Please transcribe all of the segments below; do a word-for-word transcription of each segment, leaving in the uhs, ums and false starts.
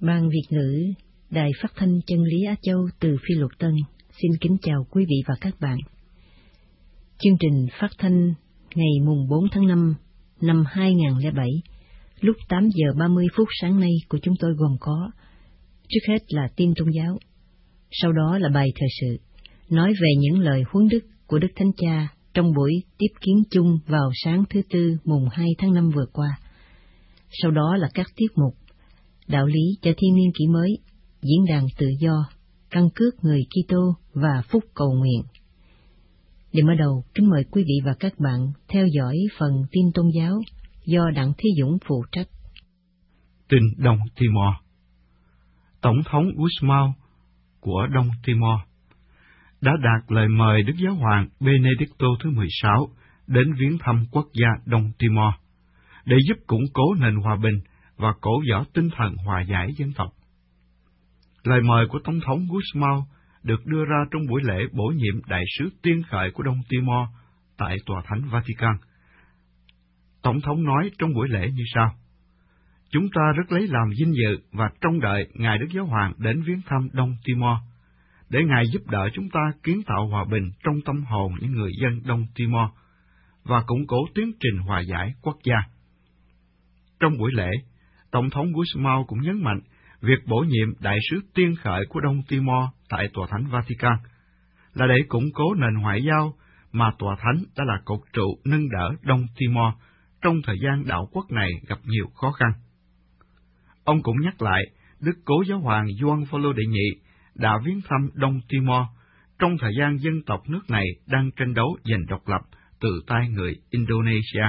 Ban Việt ngữ Đài Phát thanh Chân lý Á Châu từ Phi Luật Tân xin kính chào quý vị và các bạn. Chương trình phát thanh ngày mùng bốn tháng năm năm hai nghìn không trăm lẻ bảy lúc tám giờ ba mươi phút sáng nay của chúng tôi gồm có: trước hết là tin tôn giáo, sau đó là bài thời sự nói về những lời huấn đức của Đức Thánh Cha trong buổi tiếp kiến chung vào sáng thứ Tư mùng hai tháng năm vừa qua. Sau đó là các tiết mục đạo lý cho thiên niên kỷ mới, diễn đàn tự do, căn cước người Kitô và phúc cầu nguyện. Để mở đầu, kính mời quý vị và các bạn theo dõi phần tin tôn giáo do Đặng Thế Dũng phụ trách. Tin Đông Timor. Tổng thống Guzmão của Đông Timor đã đạt lời mời Đức Giáo hoàng Benedicto thứ mười sáu đến viếng thăm quốc gia Đông Timor để giúp củng cố nền hòa bình và cổ võ tinh thần hòa giải dân tộc. Lời mời của Tổng thống Guzmão được đưa ra trong buổi lễ bổ nhiệm đại sứ tiên khởi của Đông Timor tại Tòa Thánh Vatican. Tổng thống nói trong buổi lễ như sau: Chúng ta rất lấy làm vinh dự và trông đợi Ngài Đức Giáo hoàng đến viếng thăm Đông Timor, để Ngài giúp đỡ chúng ta kiến tạo hòa bình trong tâm hồn những người dân Đông Timor và củng cố tiến trình hòa giải quốc gia. Trong buổi lễ, Tổng thống Guzmão cũng nhấn mạnh việc bổ nhiệm đại sứ tiên khởi của Đông Timor tại Tòa Thánh Vatican là để củng cố nền ngoại giao mà Tòa Thánh đã là cột trụ nâng đỡ Đông Timor trong thời gian đạo quốc này gặp nhiều khó khăn. Ông cũng nhắc lại Đức Cố Giáo hoàng Gioan Phaolô đệ nhị đã viếng thăm Đông Timor trong thời gian dân tộc nước này đang tranh đấu giành độc lập từ tay người Indonesia.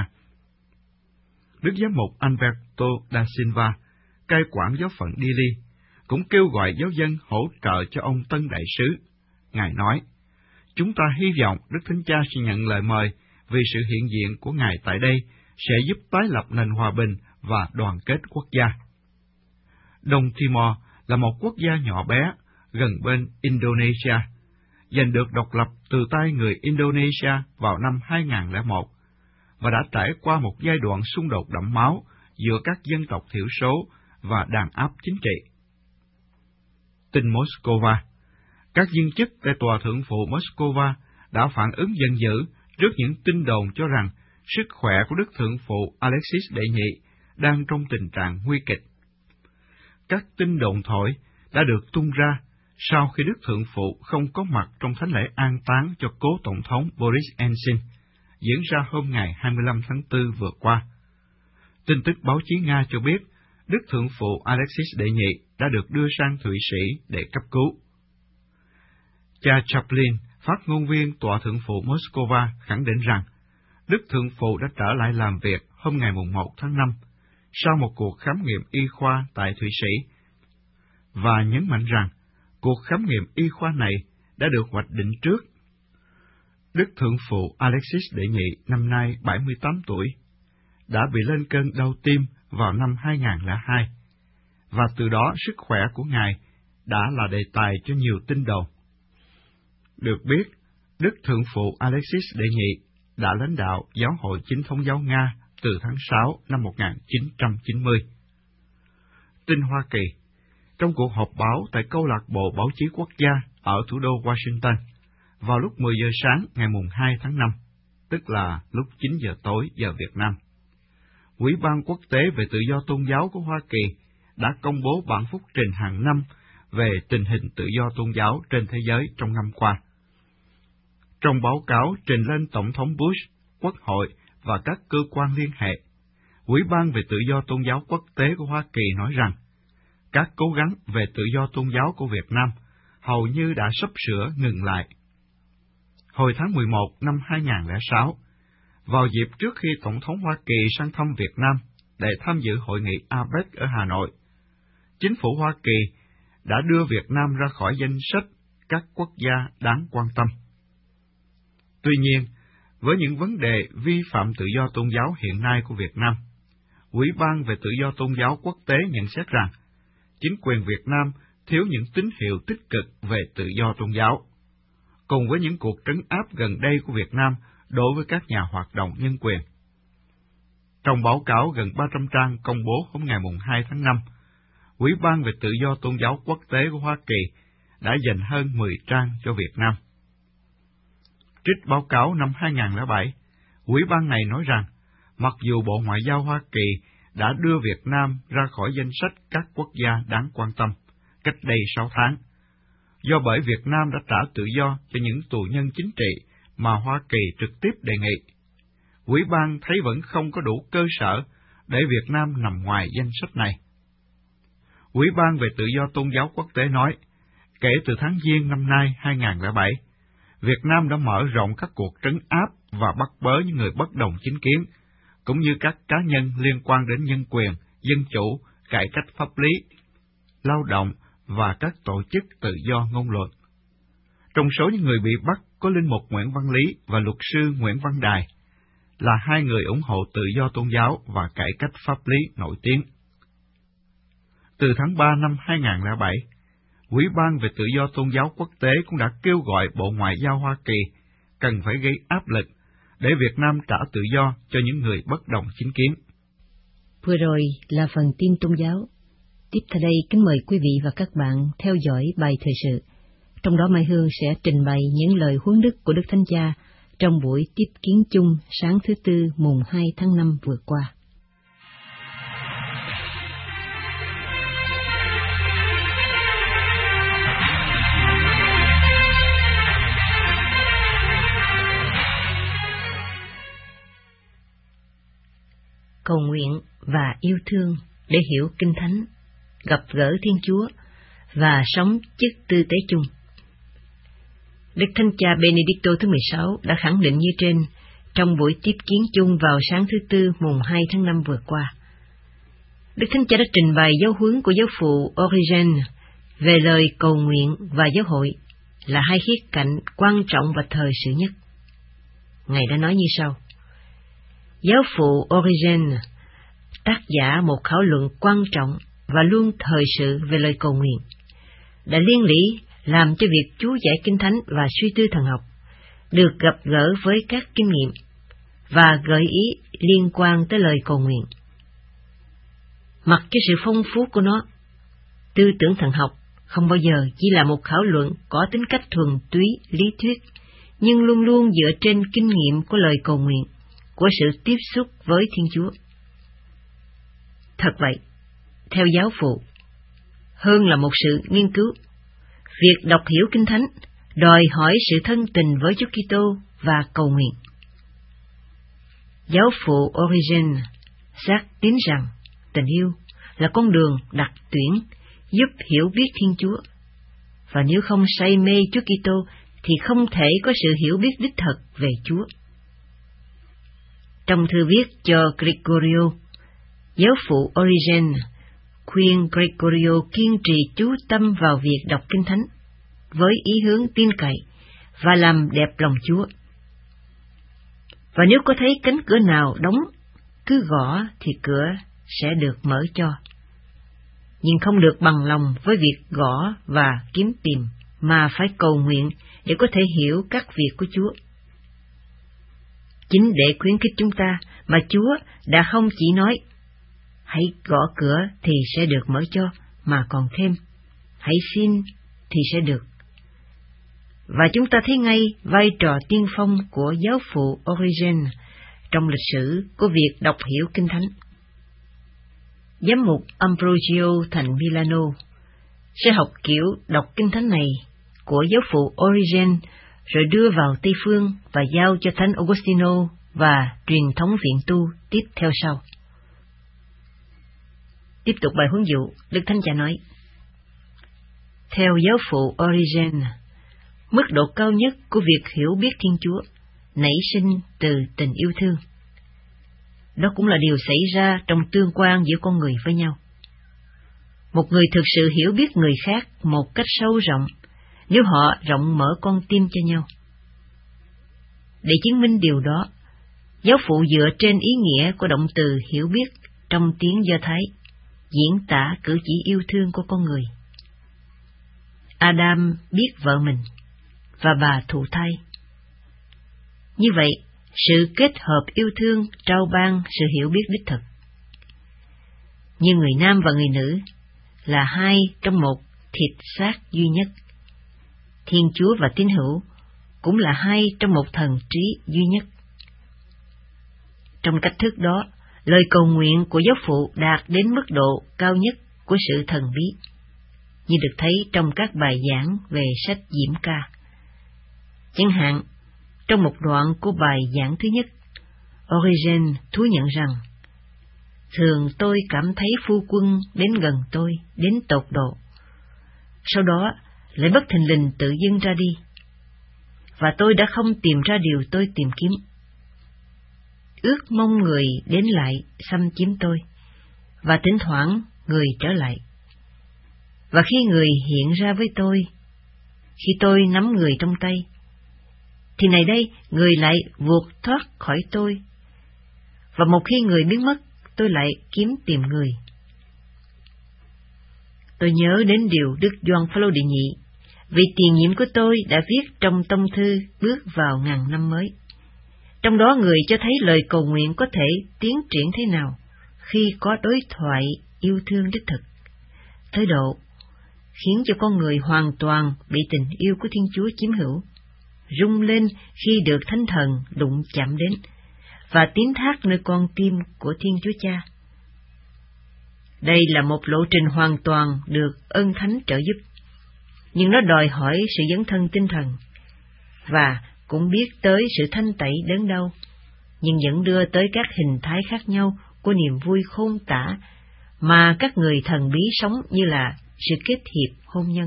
Đức Giám mục Alberto da Silva, cai quản giáo phận Dili, cũng kêu gọi giáo dân hỗ trợ cho ông tân đại sứ. Ngài nói: Chúng ta hy vọng Đức Thánh Cha sẽ nhận lời mời vì sự hiện diện của Ngài tại đây sẽ giúp tái lập nền hòa bình và đoàn kết quốc gia. Đông Timor là một quốc gia nhỏ bé gần bên Indonesia, giành được độc lập từ tay người Indonesia vào năm hai nghìn không trăm lẻ một và đã trải qua một giai đoạn xung đột đẫm máu giữa các dân tộc thiểu số và đàn áp chính trị. Tin Moscow. Các viên chức tại Tòa Thượng phụ Moscow đã phản ứng giận dữ trước những tin đồn cho rằng sức khỏe của Đức Thượng phụ Alexis đệ nhị đang trong tình trạng nguy kịch. Các tin đồn thổi đã được tung ra sau khi Đức Thượng phụ không có mặt trong thánh lễ an táng cho cố Tổng thống Boris Yeltsin diễn ra hôm ngày hai mươi lăm tháng tư vừa qua. Tin tức báo chí Nga cho biết Đức Thượng phụ Alexis đệ nhị đã được đưa sang Thụy Sĩ để cấp cứu. Cha Chaplin, phát ngôn viên Tòa Thượng phụ Moscow, khẳng định rằng Đức Thượng phụ đã trở lại làm việc hôm ngày mùng một tháng năm sau một cuộc khám nghiệm y khoa tại Thụy Sĩ, và nhấn mạnh rằng cuộc khám nghiệm y khoa này đã được hoạch định trước. Đức Thượng phụ Alexis đệ nhị, năm nay bảy mươi tám tuổi, đã bị lên cơn đau tim vào năm hai nghìn không trăm lẻ hai, và từ đó sức khỏe của Ngài đã là đề tài cho nhiều tin đồn. Được biết, Đức Thượng phụ Alexis đệ nhị đã lãnh đạo Giáo hội Chính thống giáo Nga từ tháng sáu năm một nghìn chín trăm chín mươi. Tin Hoa Kỳ. Trong cuộc họp báo tại Câu lạc bộ Báo chí Quốc gia ở thủ đô Washington vào lúc mười giờ sáng ngày mùng hai tháng năm, tức là lúc chín giờ tối giờ Việt Nam, Ủy ban Quốc tế về Tự do Tôn giáo của Hoa Kỳ đã công bố bản phúc trình hàng năm về tình hình tự do tôn giáo trên thế giới trong năm qua. Trong báo cáo trình lên Tổng thống Bush, Quốc hội và các cơ quan liên hệ, Ủy ban về Tự do Tôn giáo Quốc tế của Hoa Kỳ nói rằng các cố gắng về tự do tôn giáo của Việt Nam hầu như đã sắp sửa ngừng lại. Hồi tháng mười một năm hai nghìn không trăm lẻ sáu, vào dịp trước khi Tổng thống Hoa Kỳ sang thăm Việt Nam để tham dự hội nghị a pếch ở Hà Nội, chính phủ Hoa Kỳ đã đưa Việt Nam ra khỏi danh sách các quốc gia đáng quan tâm. Tuy nhiên, với những vấn đề vi phạm tự do tôn giáo hiện nay của Việt Nam, Ủy ban về Tự do Tôn giáo Quốc tế nhận xét rằng chính quyền Việt Nam thiếu những tín hiệu tích cực về tự do tôn giáo, cùng với những cuộc trấn áp gần đây của Việt Nam đối với các nhà hoạt động nhân quyền. Trong báo cáo gần ba trăm trang công bố hôm ngày hai tháng năm, Ủy ban về tự do tôn giáo quốc tế của Hoa Kỳ đã dành hơn mười trang cho Việt Nam. Trích báo cáo năm hai không không bảy, Ủy ban này nói rằng, mặc dù Bộ Ngoại giao Hoa Kỳ đã đưa Việt Nam ra khỏi danh sách các quốc gia đáng quan tâm cách đây sáu tháng, do bởi Việt Nam đã trả tự do cho những tù nhân chính trị mà Hoa Kỳ trực tiếp đề nghị, Ủy ban thấy vẫn không có đủ cơ sở để Việt Nam nằm ngoài danh sách này. Ủy ban về tự do tôn giáo quốc tế nói, kể từ tháng Giêng năm nay hai không không bảy, Việt Nam đã mở rộng các cuộc trấn áp và bắt bớ những người bất đồng chính kiến, cũng như các cá nhân liên quan đến nhân quyền, dân chủ, cải cách pháp lý, lao động và các tổ chức tự do ngôn luận. Trong số những người bị bắt có Linh mục Nguyễn Văn Lý và luật sư Nguyễn Văn Đài, là hai người ủng hộ tự do tôn giáo và cải cách pháp lý nổi tiếng. Từ tháng ba năm hai không không bảy, Ủy ban về tự do tôn giáo quốc tế cũng đã kêu gọi Bộ Ngoại giao Hoa Kỳ cần phải gây áp lực để Việt Nam trả tự do cho những người bất đồng chính kiến. Vừa rồi là phần tin tôn giáo. Tiếp theo đây kính mời quý vị và các bạn theo dõi bài thời sự. Trong đó Mai Hương sẽ trình bày những lời huấn đức của Đức Thánh Cha trong buổi tiếp kiến chung sáng thứ Tư mùng hai tháng năm vừa qua. Cầu nguyện và yêu thương để hiểu Kinh Thánh, gặp gỡ Thiên Chúa và sống chức tư tế chung. Đức Thánh Cha Benedicto thứ mười sáu đã khẳng định như trên trong buổi tiếp kiến chung vào sáng thứ Tư mùng hai tháng năm vừa qua. Đức Thánh Cha đã trình bày giáo huấn của giáo phụ Origen về lời cầu nguyện và giáo hội là hai khía cạnh quan trọng và thời sự nhất. Ngài đã nói như sau: Giáo phụ Origen, tác giả một khảo luận quan trọng và luôn thời sự về lời cầu nguyện, đã liên lỉ làm cho việc chú giải Kinh Thánh và suy tư thần học được gặp gỡ với các kinh nghiệm và gợi ý liên quan tới lời cầu nguyện. Mặc cho sự phong phú của nó, tư tưởng thần học không bao giờ chỉ là một khảo luận có tính cách thuần túy lý thuyết, nhưng luôn luôn dựa trên kinh nghiệm của lời cầu nguyện, của sự tiếp xúc với Thiên Chúa. Thật vậy, theo giáo phụ, hơn là một sự nghiên cứu, việc đọc hiểu Kinh Thánh đòi hỏi sự thân tình với Chúa Kitô và cầu nguyện. Giáo phụ Origen xác tín rằng tình yêu là con đường đặc tuyển giúp hiểu biết Thiên Chúa, và nếu không say mê Chúa Kitô thì không thể có sự hiểu biết đích thực về Chúa. Trong thư viết cho Gregorio, giáo phụ Origen khuyên Gregorio kiên trì chú tâm vào việc đọc Kinh Thánh với ý hướng tin cậy và làm đẹp lòng Chúa. Và nếu có thấy cánh cửa nào đóng, cứ gõ thì cửa sẽ được mở cho. Nhưng không được bằng lòng với việc gõ và kiếm tìm, mà phải cầu nguyện để có thể hiểu các việc của Chúa. Chính để khuyến khích chúng ta mà Chúa đã không chỉ nói hãy gõ cửa thì sẽ được mở cho, mà còn thêm hãy xin thì sẽ được. Và chúng ta thấy ngay vai trò tiên phong của giáo phụ Origen trong lịch sử của việc đọc hiểu Kinh Thánh. Giám mục Ambrogio thành Milano sẽ học kiểu đọc Kinh Thánh này của giáo phụ Origen, rồi đưa vào Tây Phương và giao cho Thánh Augustino và truyền thống viện tu tiếp theo sau. Tiếp tục bài huấn dụ, Đức Thánh Cha nói: Theo giáo phụ Origen, mức độ cao nhất của việc hiểu biết Thiên Chúa nảy sinh từ tình yêu thương. Đó cũng là điều xảy ra trong tương quan giữa con người với nhau. Một người thực sự hiểu biết người khác một cách sâu rộng nếu họ rộng mở con tim cho nhau. Để chứng minh điều đó, giáo phụ dựa trên ý nghĩa của động từ hiểu biết trong tiếng Do Thái, diễn tả cử chỉ yêu thương của con người. Adam biết vợ mình, và bà thụ thai. Như vậy, sự kết hợp yêu thương trao ban sự hiểu biết đích thực. Như người nam và người nữ, là hai trong một thịt xác duy nhất. Thiên Chúa và tín hữu cũng là hai trong một thần trí duy nhất. Trong cách thức đó, lời cầu nguyện của giáo phụ đạt đến mức độ cao nhất của sự thần bí, như được thấy trong các bài giảng về sách Diễm Ca. Chẳng hạn, trong một đoạn của bài giảng thứ nhất, Origen thú nhận rằng, thường tôi cảm thấy phu quân đến gần tôi, đến tột độ. Sau đó, lại bất thình lình tự dưng ra đi, và tôi đã không tìm ra điều tôi tìm kiếm. Ước mong người đến lại xâm chiếm tôi, và thỉnh thoảng người trở lại. Và khi người hiện ra với tôi, khi tôi nắm người trong tay, thì này đây người lại vụt thoát khỏi tôi, và một khi người biến mất, tôi lại kiếm tìm người. Tôi nhớ đến điều Đức Gioan Phaolô đệ nhị, vị tiền nhiệm của tôi, đã viết trong tông thư bước vào ngàn năm mới. Trong đó người cho thấy lời cầu nguyện có thể tiến triển thế nào khi có đối thoại yêu thương đích thực, tới độ khiến cho con người hoàn toàn bị tình yêu của Thiên Chúa chiếm hữu, rung lên khi được Thánh Thần đụng chạm đến, và tín thác nơi con tim của Thiên Chúa Cha. Đây là một lộ trình hoàn toàn được ơn Thánh trợ giúp, nhưng nó đòi hỏi sự dấn thân tinh thần, và cũng biết tới sự thanh tẩy đớn đau, nhưng vẫn đưa tới các hình thái khác nhau của niềm vui khôn tả mà các người thần bí sống, như là sự kết hiệp hôn nhân.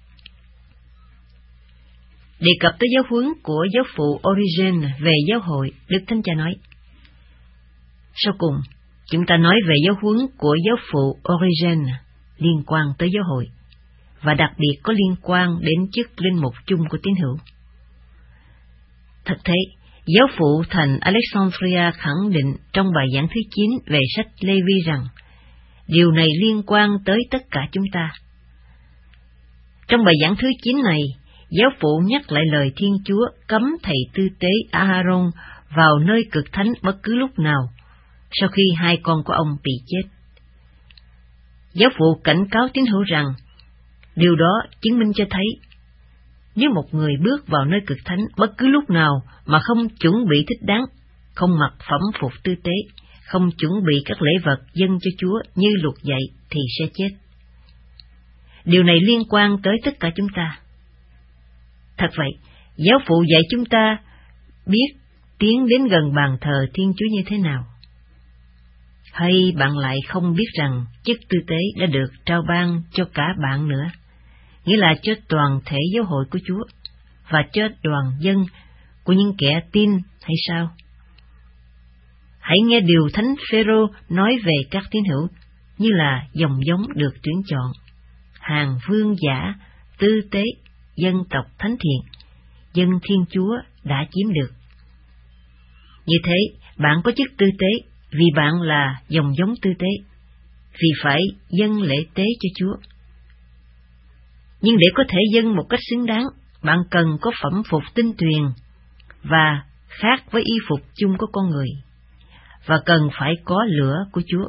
Đề cập tới giáo huấn của giáo phụ Origen về giáo hội, Đức Thánh Cha nói: sau cùng, chúng ta nói về giáo huấn của giáo phụ Origen liên quan tới giáo hội, và đặc biệt có liên quan đến chức linh mục chung của tín hữu. Thật thế, giáo phụ thành Alexandria khẳng định trong bài giảng thứ chín về sách Lê-vi rằng điều này liên quan tới tất cả chúng ta. Trong bài giảng thứ chín này, giáo phụ nhắc lại lời Thiên Chúa cấm thầy tư tế Aaron vào nơi cực thánh bất cứ lúc nào sau khi hai con của ông bị chết. Giáo phụ cảnh cáo tín hữu rằng điều đó chứng minh cho thấy nếu một người bước vào nơi cực thánh bất cứ lúc nào mà không chuẩn bị thích đáng, không mặc phẩm phục tư tế, không chuẩn bị các lễ vật dâng cho Chúa như luật dạy, thì sẽ chết. Điều này liên quan tới tất cả chúng ta. Thật vậy, giáo phụ dạy chúng ta biết tiến đến gần bàn thờ Thiên Chúa như thế nào. Hay bạn lại không biết rằng chức tư tế đã được trao ban cho cả bạn nữa, nghĩa là cho toàn thể giáo hội của Chúa, và cho đoàn dân của những kẻ tin hay sao? Hãy nghe điều Thánh Phêrô nói về các tín hữu như là dòng giống được tuyển chọn, hàng vương giả, tư tế, dân tộc thánh thiện, dân Thiên Chúa đã chiếm được. Như thế, bạn có chức tư tế vì bạn là dòng giống tư tế, vì phải dâng lễ tế cho Chúa. Nhưng để có thể dâng một cách xứng đáng, bạn cần có phẩm phục tinh tuyền và khác với y phục chung của con người, và cần phải có lửa của Chúa.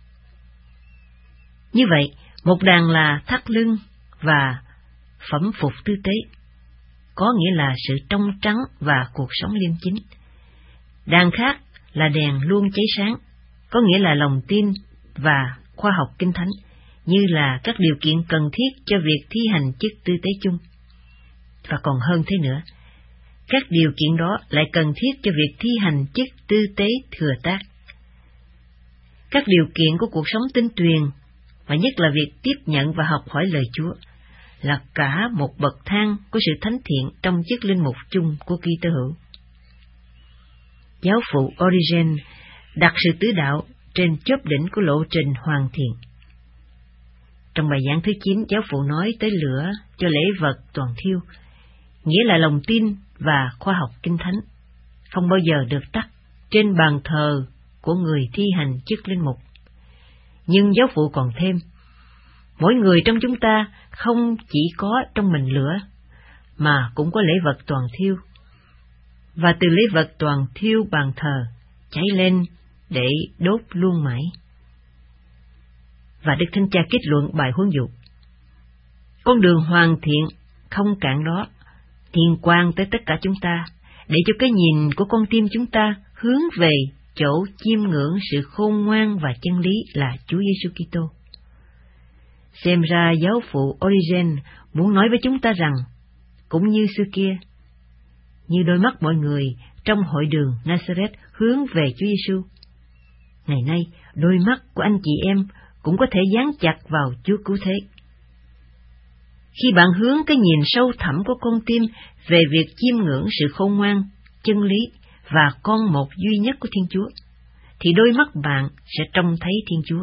Như vậy, một đàn là thắt lưng và phẩm phục tư tế, có nghĩa là sự trong trắng và cuộc sống liêm chính. Đàn khác là đèn luôn cháy sáng, có nghĩa là lòng tin và khoa học kinh thánh, như là các điều kiện cần thiết cho việc thi hành chức tư tế chung. Và còn hơn thế nữa, các điều kiện đó lại cần thiết cho việc thi hành chức tư tế thừa tác. Các điều kiện của cuộc sống tinh tuyền, và nhất là việc tiếp nhận và học hỏi lời Chúa, là cả một bậc thang của sự thánh thiện trong chức linh mục chung của Kitô hữu. Giáo phụ Origen đặt sự tứ đạo trên chóp đỉnh của lộ trình hoàn thiện. Trong bài giảng thứ chín, giáo phụ nói tới lửa cho lễ vật toàn thiêu, nghĩa là lòng tin và khoa học kinh thánh, không bao giờ được tắt trên bàn thờ của người thi hành chức linh mục. Nhưng giáo phụ còn thêm, mỗi người trong chúng ta không chỉ có trong mình lửa, mà cũng có lễ vật toàn thiêu, và từ lễ vật toàn thiêu bàn thờ cháy lên để đốt luôn mãi. và Đức Thánh Cha kết luận bài huấn dụ. Con đường hoàn thiện không cạn đó, thiên quang tới tất cả chúng ta, để cho cái nhìn của con tim chúng ta hướng về chỗ chiêm ngưỡng sự khôn ngoan và chân lý là Chúa Giêsu Kitô. Xem ra giáo phụ Origen muốn nói với chúng ta rằng, cũng như xưa kia, như đôi mắt mọi người trong hội đường Nazareth hướng về Chúa Giêsu, ngày nay đôi mắt của anh chị em cũng có thể dán chặt vào Chúa Cứu Thế. Khi bạn hướng cái nhìn sâu thẳm của con tim về việc chiêm ngưỡng sự khôn ngoan, chân lý và con một duy nhất của Thiên Chúa, thì đôi mắt bạn sẽ trông thấy Thiên Chúa.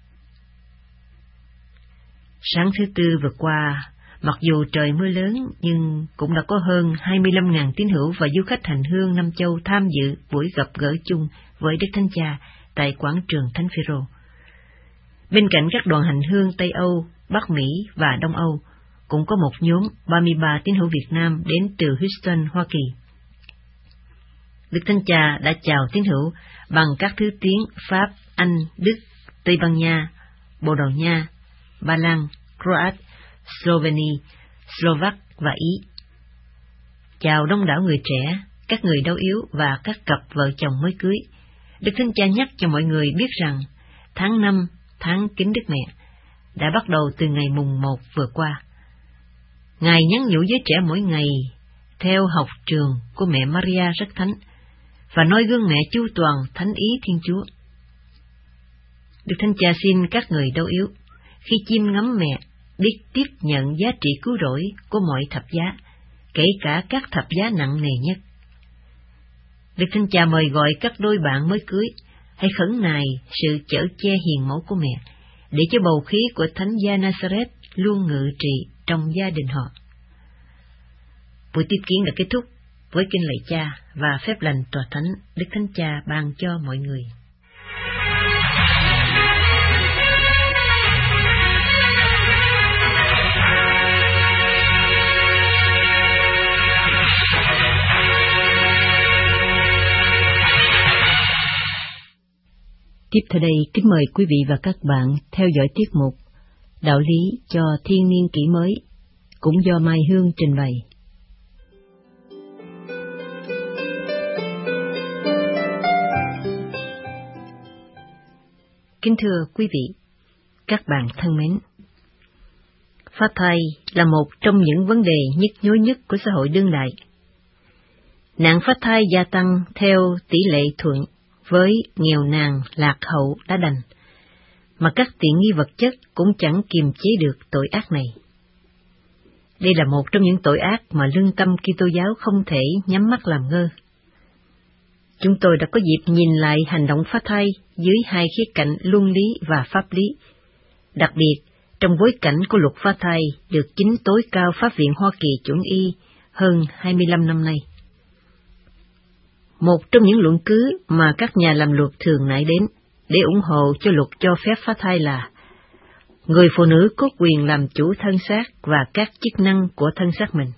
Sáng thứ Tư vừa qua, mặc dù trời mưa lớn, nhưng cũng đã có hơn hai mươi lăm nghìn tín hữu và du khách hành hương Nam Châu tham dự buổi gặp gỡ chung với Đức Thánh Cha tại quảng trường Thánh Phêrô. Bên cạnh các đoàn hành hương Tây Âu, Bắc Mỹ và Đông Âu, cũng có một nhóm ba mươi ba tín hữu Việt Nam đến từ Houston, Hoa Kỳ. Đức Thánh Cha đã chào tín hữu bằng các thứ tiếng Pháp, Anh, Đức, Tây Ban Nha, Bồ Đào Nha, Ba Lan, Croat, Slovenia, Slovak và Ý. Chào đông đảo người trẻ, các người đau yếu và các cặp vợ chồng mới cưới. Đức Thánh Cha nhắc cho mọi người biết rằng tháng năm, tháng kính Đức Mẹ, đã bắt đầu từ ngày mùng một vừa qua. Ngài nhắn nhủ giới trẻ mỗi ngày theo học trường của mẹ Maria rất thánh và noi gương mẹ chu toàn thánh ý Thiên Chúa. Đức Thánh Cha xin các người đau yếu khi chiêm ngắm mẹ biết tiếp nhận giá trị cứu rỗi của mọi thập giá, kể cả các thập giá nặng nề nhất. Đức Thánh Cha mời gọi các đôi bạn mới cưới hãy khẩn nài sự chở che hiền mẫu của mẹ, để cho bầu khí của Thánh gia Nazareth luôn ngự trị trong gia đình họ. Buổi tiếp kiến đã kết thúc với kinh lạy Cha và phép lành tòa thánh Đức Thánh Cha ban cho mọi người. Tiếp theo đây, kính mời quý vị và các bạn theo dõi tiết mục Đạo lý cho thiên niên kỷ mới, cũng do Mai Hương trình bày. Kính thưa quý vị, các bạn thân mến, phá thai là một trong những vấn đề nhức nhối nhất của xã hội đương đại. Nạn phá thai gia tăng theo tỷ lệ thuận với nghèo nàn lạc hậu đã đành, mà các tiện nghi vật chất cũng chẳng kiềm chế được tội ác này. Đây là một trong những tội ác mà lương tâm Kitô giáo không thể nhắm mắt làm ngơ. Chúng tôi đã có dịp nhìn lại hành động phá thai dưới hai khía cạnh luân lý và pháp lý, đặc biệt trong bối cảnh của luật phá thai được chính tối cao Pháp viện Hoa Kỳ chuẩn y hơn hai mươi lăm năm nay. Một trong những luận cứ mà các nhà làm luật thường nại đến để ủng hộ cho luật cho phép phá thai là người phụ nữ có quyền làm chủ thân xác và các chức năng của thân xác mình.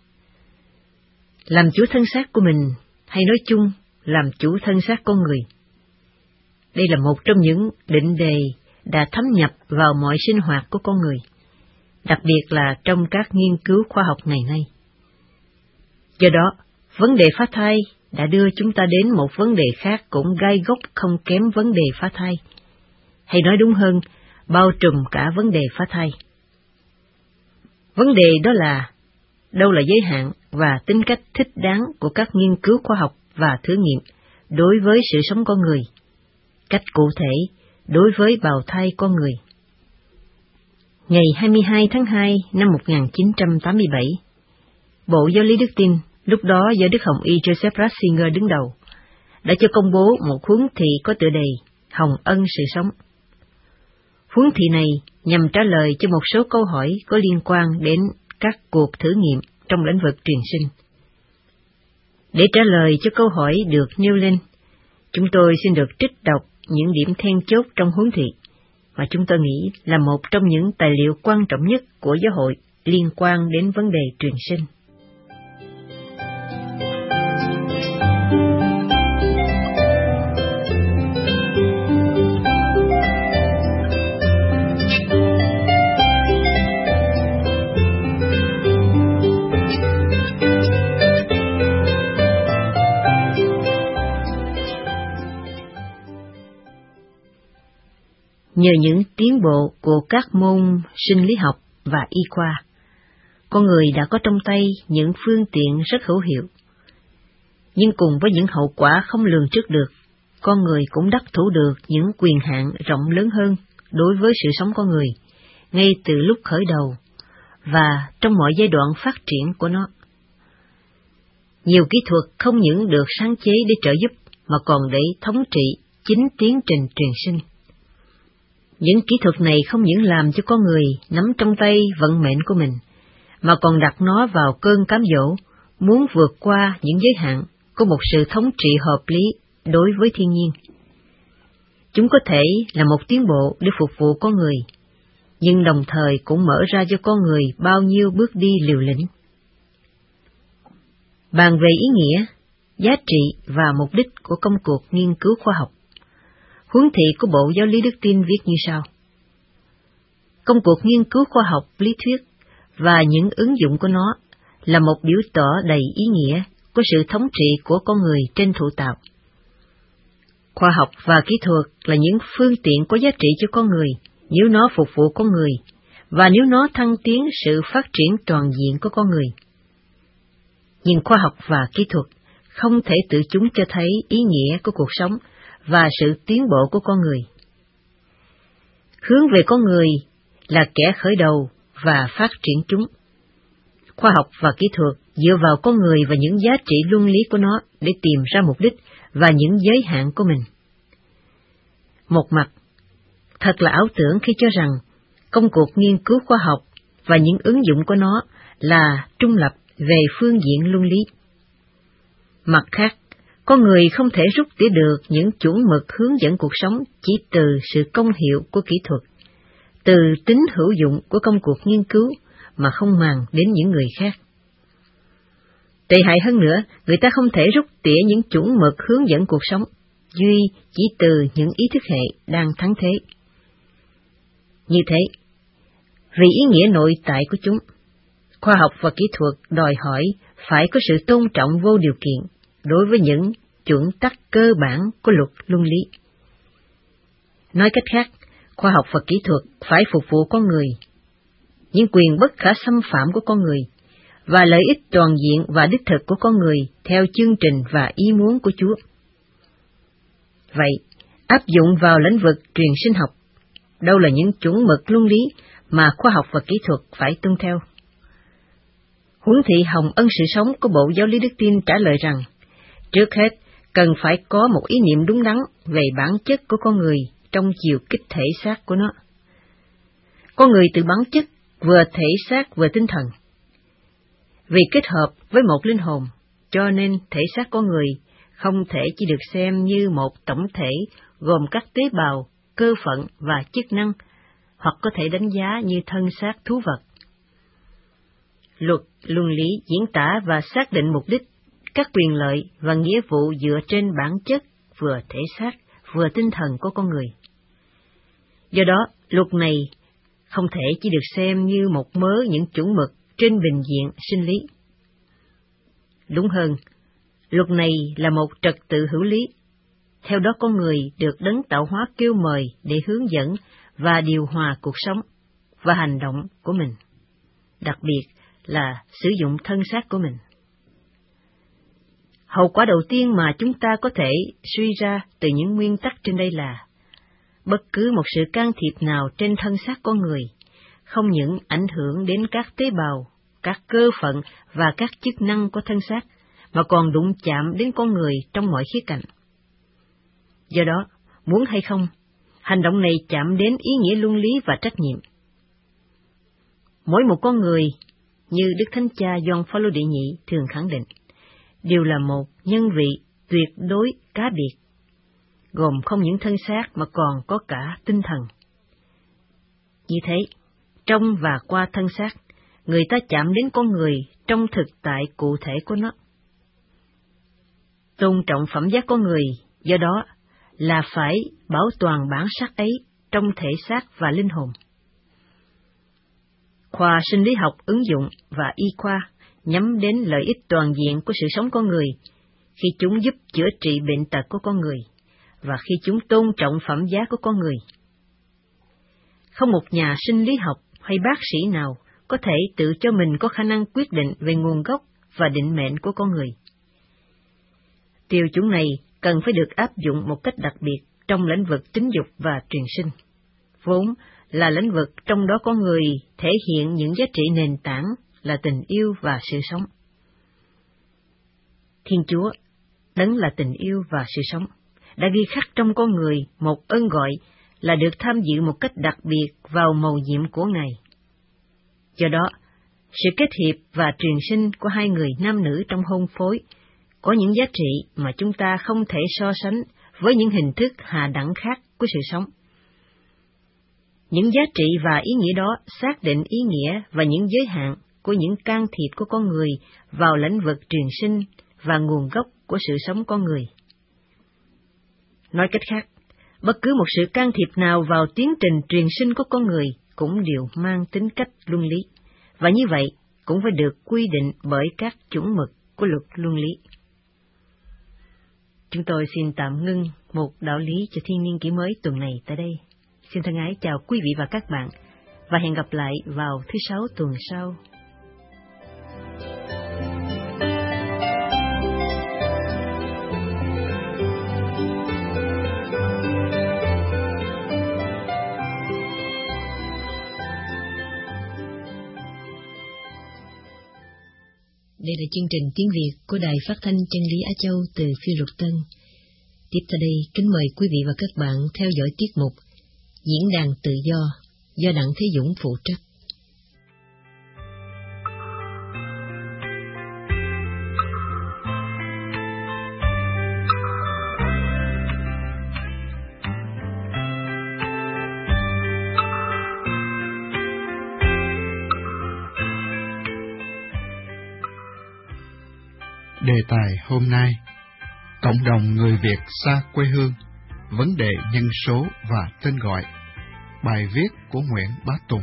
Làm chủ thân xác của mình, hay nói chung, làm chủ thân xác con người. Đây là một trong những định đề đã thấm nhập vào mọi sinh hoạt của con người, đặc biệt là trong các nghiên cứu khoa học ngày nay. Do đó, vấn đề phá thai đã đưa chúng ta đến một vấn đề khác cũng gai góc không kém vấn đề phá thai, hay nói đúng hơn, bao trùm cả vấn đề phá thai. Vấn đề đó là đâu là giới hạn và tính cách thích đáng của các nghiên cứu khoa học và thử nghiệm đối với sự sống con người, cách cụ thể đối với bào thai con người. Ngày hai mươi hai tháng hai năm một nghìn chín trăm tám mươi bảy, Bộ Giáo lý Đức Tin, lúc đó do Đức Hồng Y Joseph Ratzinger đứng đầu, đã cho công bố một huấn thị có tựa đề Hồng ân sự sống. Huấn thị này nhằm trả lời cho một số câu hỏi có liên quan đến các cuộc thử nghiệm trong lĩnh vực truyền sinh. Để trả lời cho câu hỏi được nêu lên, chúng tôi xin được trích đọc những điểm then chốt trong huấn thị, mà chúng tôi nghĩ là một trong những tài liệu quan trọng nhất của giáo hội liên quan đến vấn đề truyền sinh. Nhờ những tiến bộ của các môn sinh lý học và y khoa, con người đã có trong tay những phương tiện rất hữu hiệu. Nhưng cùng với những hậu quả không lường trước được, con người cũng đắc thủ được những quyền hạn rộng lớn hơn đối với sự sống con người, ngay từ lúc khởi đầu và trong mọi giai đoạn phát triển của nó. Nhiều kỹ thuật không những được sáng chế để trợ giúp, mà còn để thống trị chính tiến trình truyền sinh. Những kỹ thuật này không những làm cho con người nắm trong tay vận mệnh của mình, mà còn đặt nó vào cơn cám dỗ, muốn vượt qua những giới hạn của một sự thống trị hợp lý đối với thiên nhiên. Chúng có thể là một tiến bộ để phục vụ con người, nhưng đồng thời cũng mở ra cho con người bao nhiêu bước đi liều lĩnh. Bàn về ý nghĩa, giá trị và mục đích của công cuộc nghiên cứu khoa học, huấn thị của Bộ Giáo lý Đức Tin viết như sau: công cuộc nghiên cứu khoa học lý thuyết và những ứng dụng của nó là một biểu tỏ đầy ý nghĩa của sự thống trị của con người trên thụ tạo. Khoa học và kỹ thuật là những phương tiện có giá trị cho con người nếu nó phục vụ con người, và nếu nó thăng tiến sự phát triển toàn diện của con người. Nhưng khoa học và kỹ thuật không thể tự chúng cho thấy ý nghĩa của cuộc sống và sự tiến bộ của con người. Hướng về con người là kẻ khởi đầu và phát triển chúng. Khoa học và kỹ thuật dựa vào con người và những giá trị luân lý của nó để tìm ra mục đích và những giới hạn của mình. Một mặt, thật là ảo tưởng khi cho rằng công cuộc nghiên cứu khoa học và những ứng dụng của nó là trung lập về phương diện luân lý. Mặt khác, con người không thể rút tỉa được những chuẩn mực hướng dẫn cuộc sống chỉ từ sự công hiệu của kỹ thuật, từ tính hữu dụng của công cuộc nghiên cứu mà không màng đến những người khác. Tệ hại hơn nữa, người ta không thể rút tỉa những chuẩn mực hướng dẫn cuộc sống duy chỉ từ những ý thức hệ đang thắng thế. Như thế, vì ý nghĩa nội tại của chúng, khoa học và kỹ thuật đòi hỏi phải có sự tôn trọng vô điều kiện đối với những chuẩn tắc cơ bản của luật luân lý. Nói cách khác, khoa học và kỹ thuật phải phục vụ con người, những quyền bất khả xâm phạm của con người, và lợi ích toàn diện và đích thực của con người theo chương trình và ý muốn của Chúa. Vậy, áp dụng vào lĩnh vực truyền sinh học, đâu là những chuẩn mực luân lý mà khoa học và kỹ thuật phải tuân theo? Huấn thị Hồng Ân Sự Sống của Bộ Giáo lý Đức Tin trả lời rằng, trước hết, cần phải có một ý niệm đúng đắn về bản chất của con người trong chiều kích thể xác của nó. Con người từ bản chất vừa thể xác vừa tinh thần. Vì kết hợp với một linh hồn, cho nên thể xác con người không thể chỉ được xem như một tổng thể gồm các tế bào, cơ phận và chức năng, hoặc có thể đánh giá như thân xác thú vật. Luật luân lý diễn tả và xác định mục đích, các quyền lợi và nghĩa vụ dựa trên bản chất vừa thể xác vừa tinh thần của con người. Do đó, luật này không thể chỉ được xem như một mớ những chuẩn mực trên bình diện sinh lý. Đúng hơn, luật này là một trật tự hữu lý. Theo đó con người được đấng tạo hóa kêu mời để hướng dẫn và điều hòa cuộc sống và hành động của mình, đặc biệt là sử dụng thân xác của mình. Hậu quả đầu tiên mà chúng ta có thể suy ra từ những nguyên tắc trên đây là, bất cứ một sự can thiệp nào trên thân xác con người không những ảnh hưởng đến các tế bào, các cơ phận và các chức năng của thân xác, mà còn đụng chạm đến con người trong mọi khía cạnh. Do đó, muốn hay không, hành động này chạm đến ý nghĩa luân lý và trách nhiệm. Mỗi một con người, như Đức Thánh Cha Gioan Phaolô đệ nhị thường khẳng định, đều là một nhân vị tuyệt đối cá biệt, gồm không những thân xác mà còn có cả tinh thần. Như thế, trong và qua thân xác, người ta chạm đến con người trong thực tại cụ thể của nó. Tôn trọng phẩm giá con người, do đó, là phải bảo toàn bản sắc ấy trong thể xác và linh hồn. Khoa sinh lý học ứng dụng và y khoa nhắm đến lợi ích toàn diện của sự sống con người, khi chúng giúp chữa trị bệnh tật của con người, và khi chúng tôn trọng phẩm giá của con người. Không một nhà sinh lý học hay bác sĩ nào có thể tự cho mình có khả năng quyết định về nguồn gốc và định mệnh của con người. Tiêu chuẩn này cần phải được áp dụng một cách đặc biệt trong lĩnh vực tính dục và truyền sinh, vốn là lĩnh vực trong đó con người thể hiện những giá trị nền tảng là tình yêu và sự sống. Thiên Chúa, đấng là tình yêu và sự sống, đã ghi khắc trong con người một ơn gọi là được tham dự một cách đặc biệt vào mầu nhiệm của Ngài. Do đó, sự kết hiệp và truyền sinh của hai người nam nữ trong hôn phối có những giá trị mà chúng ta không thể so sánh với những hình thức hạ đẳng khác của sự sống. Những giá trị và ý nghĩa đó xác định ý nghĩa và những giới hạn của những can thiệp của con người vào lĩnh vực truyền sinh và nguồn gốc của sự sống con người. Nói cách khác, bất cứ một sự can thiệp nào vào tiến trình truyền sinh của con người cũng đều mang tính cách luân lý, và như vậy cũng phải được quy định bởi các chuẩn mực của luật luân lý. Chúng tôi xin tạm ngưng một đạo lý cho thiên niên kỷ mới tuần này tại đây. Xin thân ái chào quý vị và các bạn, và hẹn gặp lại vào thứ Sáu tuần sau. Đây là chương trình tiếng Việt của Đài Phát thanh Chân lý Á Châu từ Phi Luật Tân. Tiếp theo đây, kính mời quý vị và các bạn theo dõi tiết mục Diễn đàn tự do do Đặng Thế Dũng phụ trách. Đề tài hôm nay: cộng đồng người Việt xa quê hương, vấn đề nhân số và tên gọi. Bài viết của Nguyễn Bá Tùng.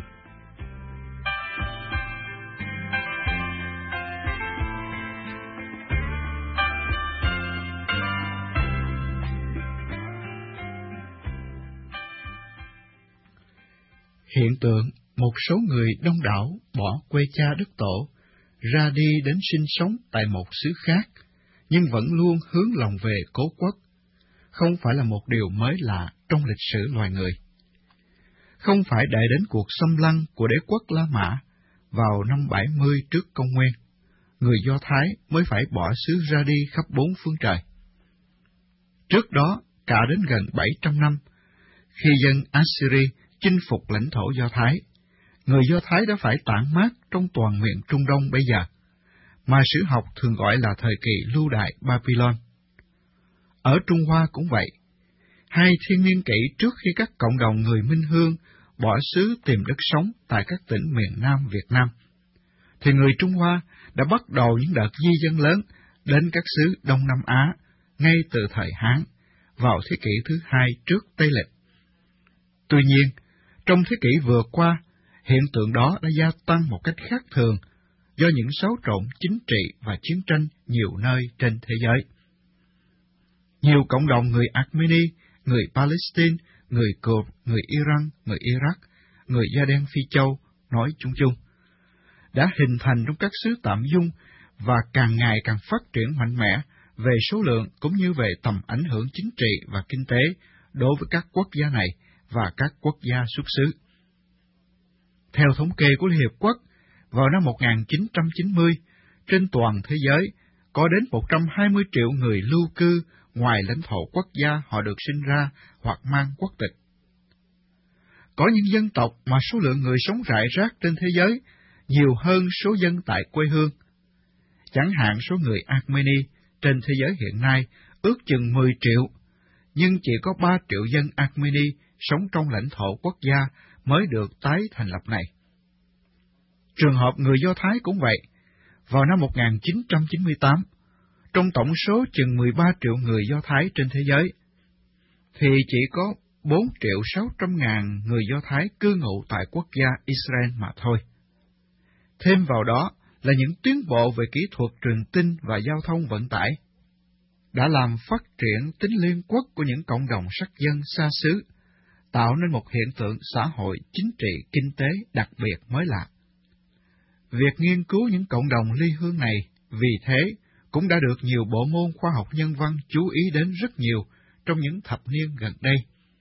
Hiện tượng một số người đông đảo bỏ quê cha đất tổ, ra đi đến sinh sống tại một xứ khác, nhưng vẫn luôn hướng lòng về cố quốc, không phải là một điều mới lạ trong lịch sử loài người. Không phải đợi đến cuộc xâm lăng của đế quốc La Mã vào năm bảy mươi trước công nguyên, người Do Thái mới phải bỏ xứ ra đi khắp bốn phương trời. Trước đó, cả đến gần bảy trăm năm, khi dân Assyria chinh phục lãnh thổ Do Thái, người Do Thái đã phải tản mát trong toàn miền Trung Đông bây giờ, mà sử học thường gọi là thời kỳ lưu đại Babylon. Ở Trung Hoa cũng vậy. Hai thiên niên kỷ trước khi các cộng đồng người Minh Hương bỏ xứ tìm đất sống tại các tỉnh miền Nam Việt Nam, thì người Trung Hoa đã bắt đầu những đợt di dân lớn đến các xứ Đông Nam Á ngay từ thời Hán, vào thế kỷ thứ hai trước Tây Lịch. Tuy nhiên, trong thế kỷ vừa qua, hiện tượng đó đã gia tăng một cách khác thường do những xáo trộn chính trị và chiến tranh nhiều nơi trên thế giới. Nhiều cộng đồng người Armenia, người Palestine, người Kurd, người Iran, người Iraq, người da đen Phi Châu, nói chung chung, đã hình thành trong các xứ tạm dung và càng ngày càng phát triển mạnh mẽ về số lượng cũng như về tầm ảnh hưởng chính trị và kinh tế đối với các quốc gia này và các quốc gia xuất xứ. Theo thống kê của Liên Hiệp Quốc, vào năm một nghìn chín trăm chín mươi, trên toàn thế giới có đến một trăm hai mươi triệu người lưu cư ngoài lãnh thổ quốc gia họ được sinh ra hoặc mang quốc tịch. Có những dân tộc mà số lượng người sống rải rác trên thế giới nhiều hơn số dân tại quê hương. Chẳng hạn số người Armenia trên thế giới hiện nay ước chừng mười triệu, nhưng chỉ có ba triệu dân Armenia sống trong lãnh thổ quốc gia mới được tái thành lập này. Trường hợp người Do Thái cũng vậy. Vào năm một nghìn chín trăm chín mươi tám, trong tổng số chừng mười ba triệu người Do Thái trên thế giới, thì chỉ có bốn triệu sáu trăm ngàn người Do Thái cư ngụ tại quốc gia Israel mà thôi. Thêm vào đó là những tiến bộ về kỹ thuật truyền tin và giao thông vận tải đã làm phát triển tính liên quốc của những cộng đồng sắc dân xa xứ, tạo nên một hiện tượng xã hội, chính trị, kinh tế đặc biệt mới lạ. Việc nghiên cứu những cộng đồng ly hương này, vì thế, cũng đã được nhiều bộ môn khoa học nhân văn chú ý đến rất nhiều trong những thập niên gần đây.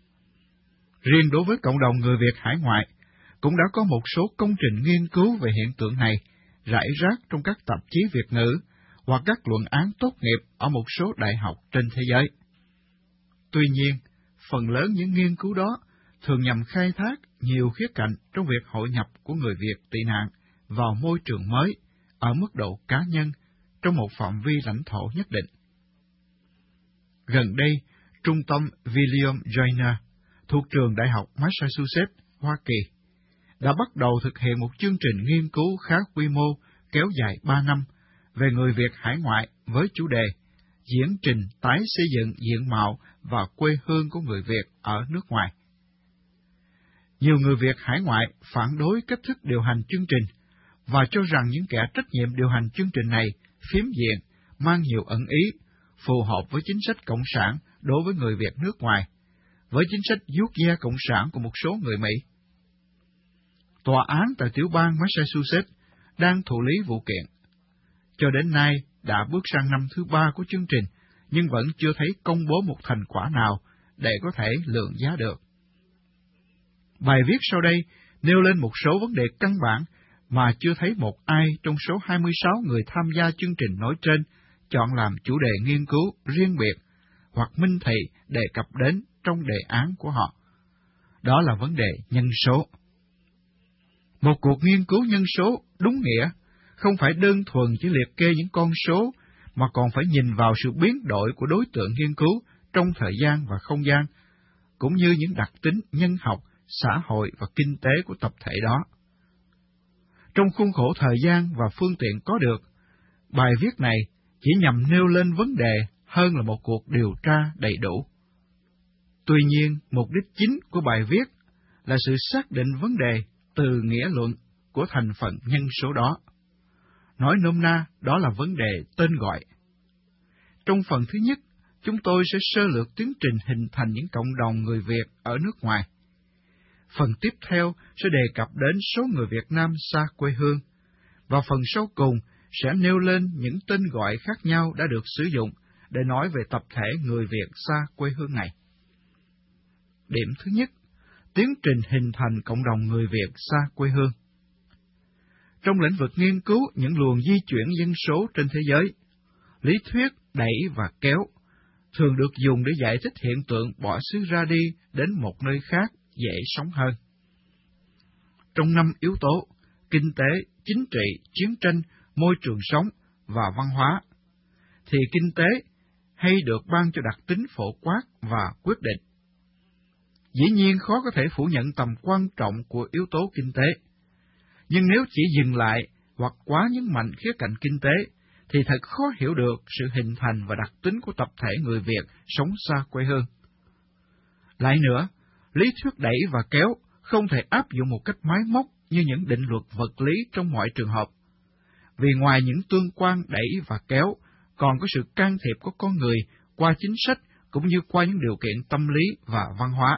Riêng đối với cộng đồng người Việt hải ngoại, cũng đã có một số công trình nghiên cứu về hiện tượng này rải rác trong các tạp chí Việt ngữ hoặc các luận án tốt nghiệp ở một số đại học trên thế giới. Tuy nhiên, phần lớn những nghiên cứu đó thường nhằm khai thác nhiều khía cạnh trong việc hội nhập của người Việt tị nạn vào môi trường mới ở mức độ cá nhân trong một phạm vi lãnh thổ nhất định. Gần đây, Trung tâm William Joyner thuộc trường Đại học Massachusetts, Hoa Kỳ, đã bắt đầu thực hiện một chương trình nghiên cứu khá quy mô kéo dài ba năm về người Việt hải ngoại với chủ đề Diễn trình tái xây dựng diện mạo và quê hương của người Việt ở nước ngoài. Nhiều người Việt hải ngoại phản đối cách thức điều hành chương trình và cho rằng những kẻ trách nhiệm điều hành chương trình này phiến diện, mang nhiều ẩn ý, phù hợp với chính sách cộng sản đối với người Việt nước ngoài, với chính sách vuốt ve cộng sản của một số người Mỹ. Tòa án tại tiểu bang Massachusetts đang thụ lý vụ kiện. Cho đến nay đã bước sang năm thứ ba của chương trình, nhưng vẫn chưa thấy công bố một thành quả nào để có thể lượng giá được. Bài viết sau đây nêu lên một số vấn đề căn bản mà chưa thấy một ai trong số hai mươi sáu người tham gia chương trình nói trên chọn làm chủ đề nghiên cứu riêng biệt hoặc minh thị đề cập đến trong đề án của họ. Đó là vấn đề nhân số. Một cuộc nghiên cứu nhân số đúng nghĩa không phải đơn thuần chỉ liệt kê những con số, mà còn phải nhìn vào sự biến đổi của đối tượng nghiên cứu trong thời gian và không gian, cũng như những đặc tính nhân học, xã hội và kinh tế của tập thể đó. Trong khuôn khổ thời gian và phương tiện có được, bài viết này chỉ nhằm nêu lên vấn đề hơn là một cuộc điều tra đầy đủ. Tuy nhiên, mục đích chính của bài viết là sự xác định vấn đề từ nghĩa luận của thành phần nhân số đó. Nói nôm na, đó là vấn đề tên gọi. Trong phần thứ nhất, chúng tôi sẽ sơ lược tiến trình hình thành những cộng đồng người Việt ở nước ngoài. Phần tiếp theo sẽ đề cập đến số người Việt Nam xa quê hương, và phần sau cùng sẽ nêu lên những tên gọi khác nhau đã được sử dụng để nói về tập thể người Việt xa quê hương này. Điểm thứ nhất, tiến trình hình thành cộng đồng người Việt xa quê hương. Trong lĩnh vực nghiên cứu những luồng di chuyển dân số trên thế giới, lý thuyết đẩy và kéo thường được dùng để giải thích hiện tượng bỏ xứ ra đi đến một nơi khác dễ sống hơn. Trong năm yếu tố, kinh tế, chính trị, chiến tranh, môi trường sống và văn hóa, thì kinh tế hay được ban cho đặc tính phổ quát và quyết định. Dĩ nhiên khó có thể phủ nhận tầm quan trọng của yếu tố kinh tế, nhưng nếu chỉ dừng lại hoặc quá nhấn mạnh khía cạnh kinh tế, thì thật khó hiểu được sự hình thành và đặc tính của tập thể người Việt sống xa quê hương. Lại nữa, lý thuyết đẩy và kéo không thể áp dụng một cách máy móc như những định luật vật lý trong mọi trường hợp, vì ngoài những tương quan đẩy và kéo, còn có sự can thiệp của con người qua chính sách cũng như qua những điều kiện tâm lý và văn hóa.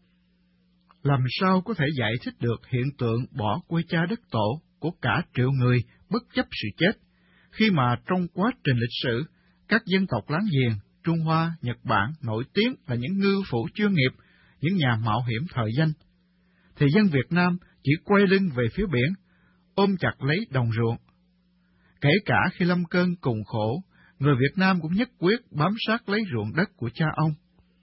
Làm sao có thể giải thích được hiện tượng bỏ quê cha đất tổ của cả triệu người bất chấp sự chết, khi mà trong quá trình lịch sử, các dân tộc láng giềng, Trung Hoa, Nhật Bản nổi tiếng là những ngư phủ chuyên nghiệp, những nhà mạo hiểm thời danh, thì dân Việt Nam chỉ quay lưng về phía biển, ôm chặt lấy đồng ruộng. Kể cả khi lâm cơn cùng khổ, người Việt Nam cũng nhất quyết bám sát lấy ruộng đất của cha ông.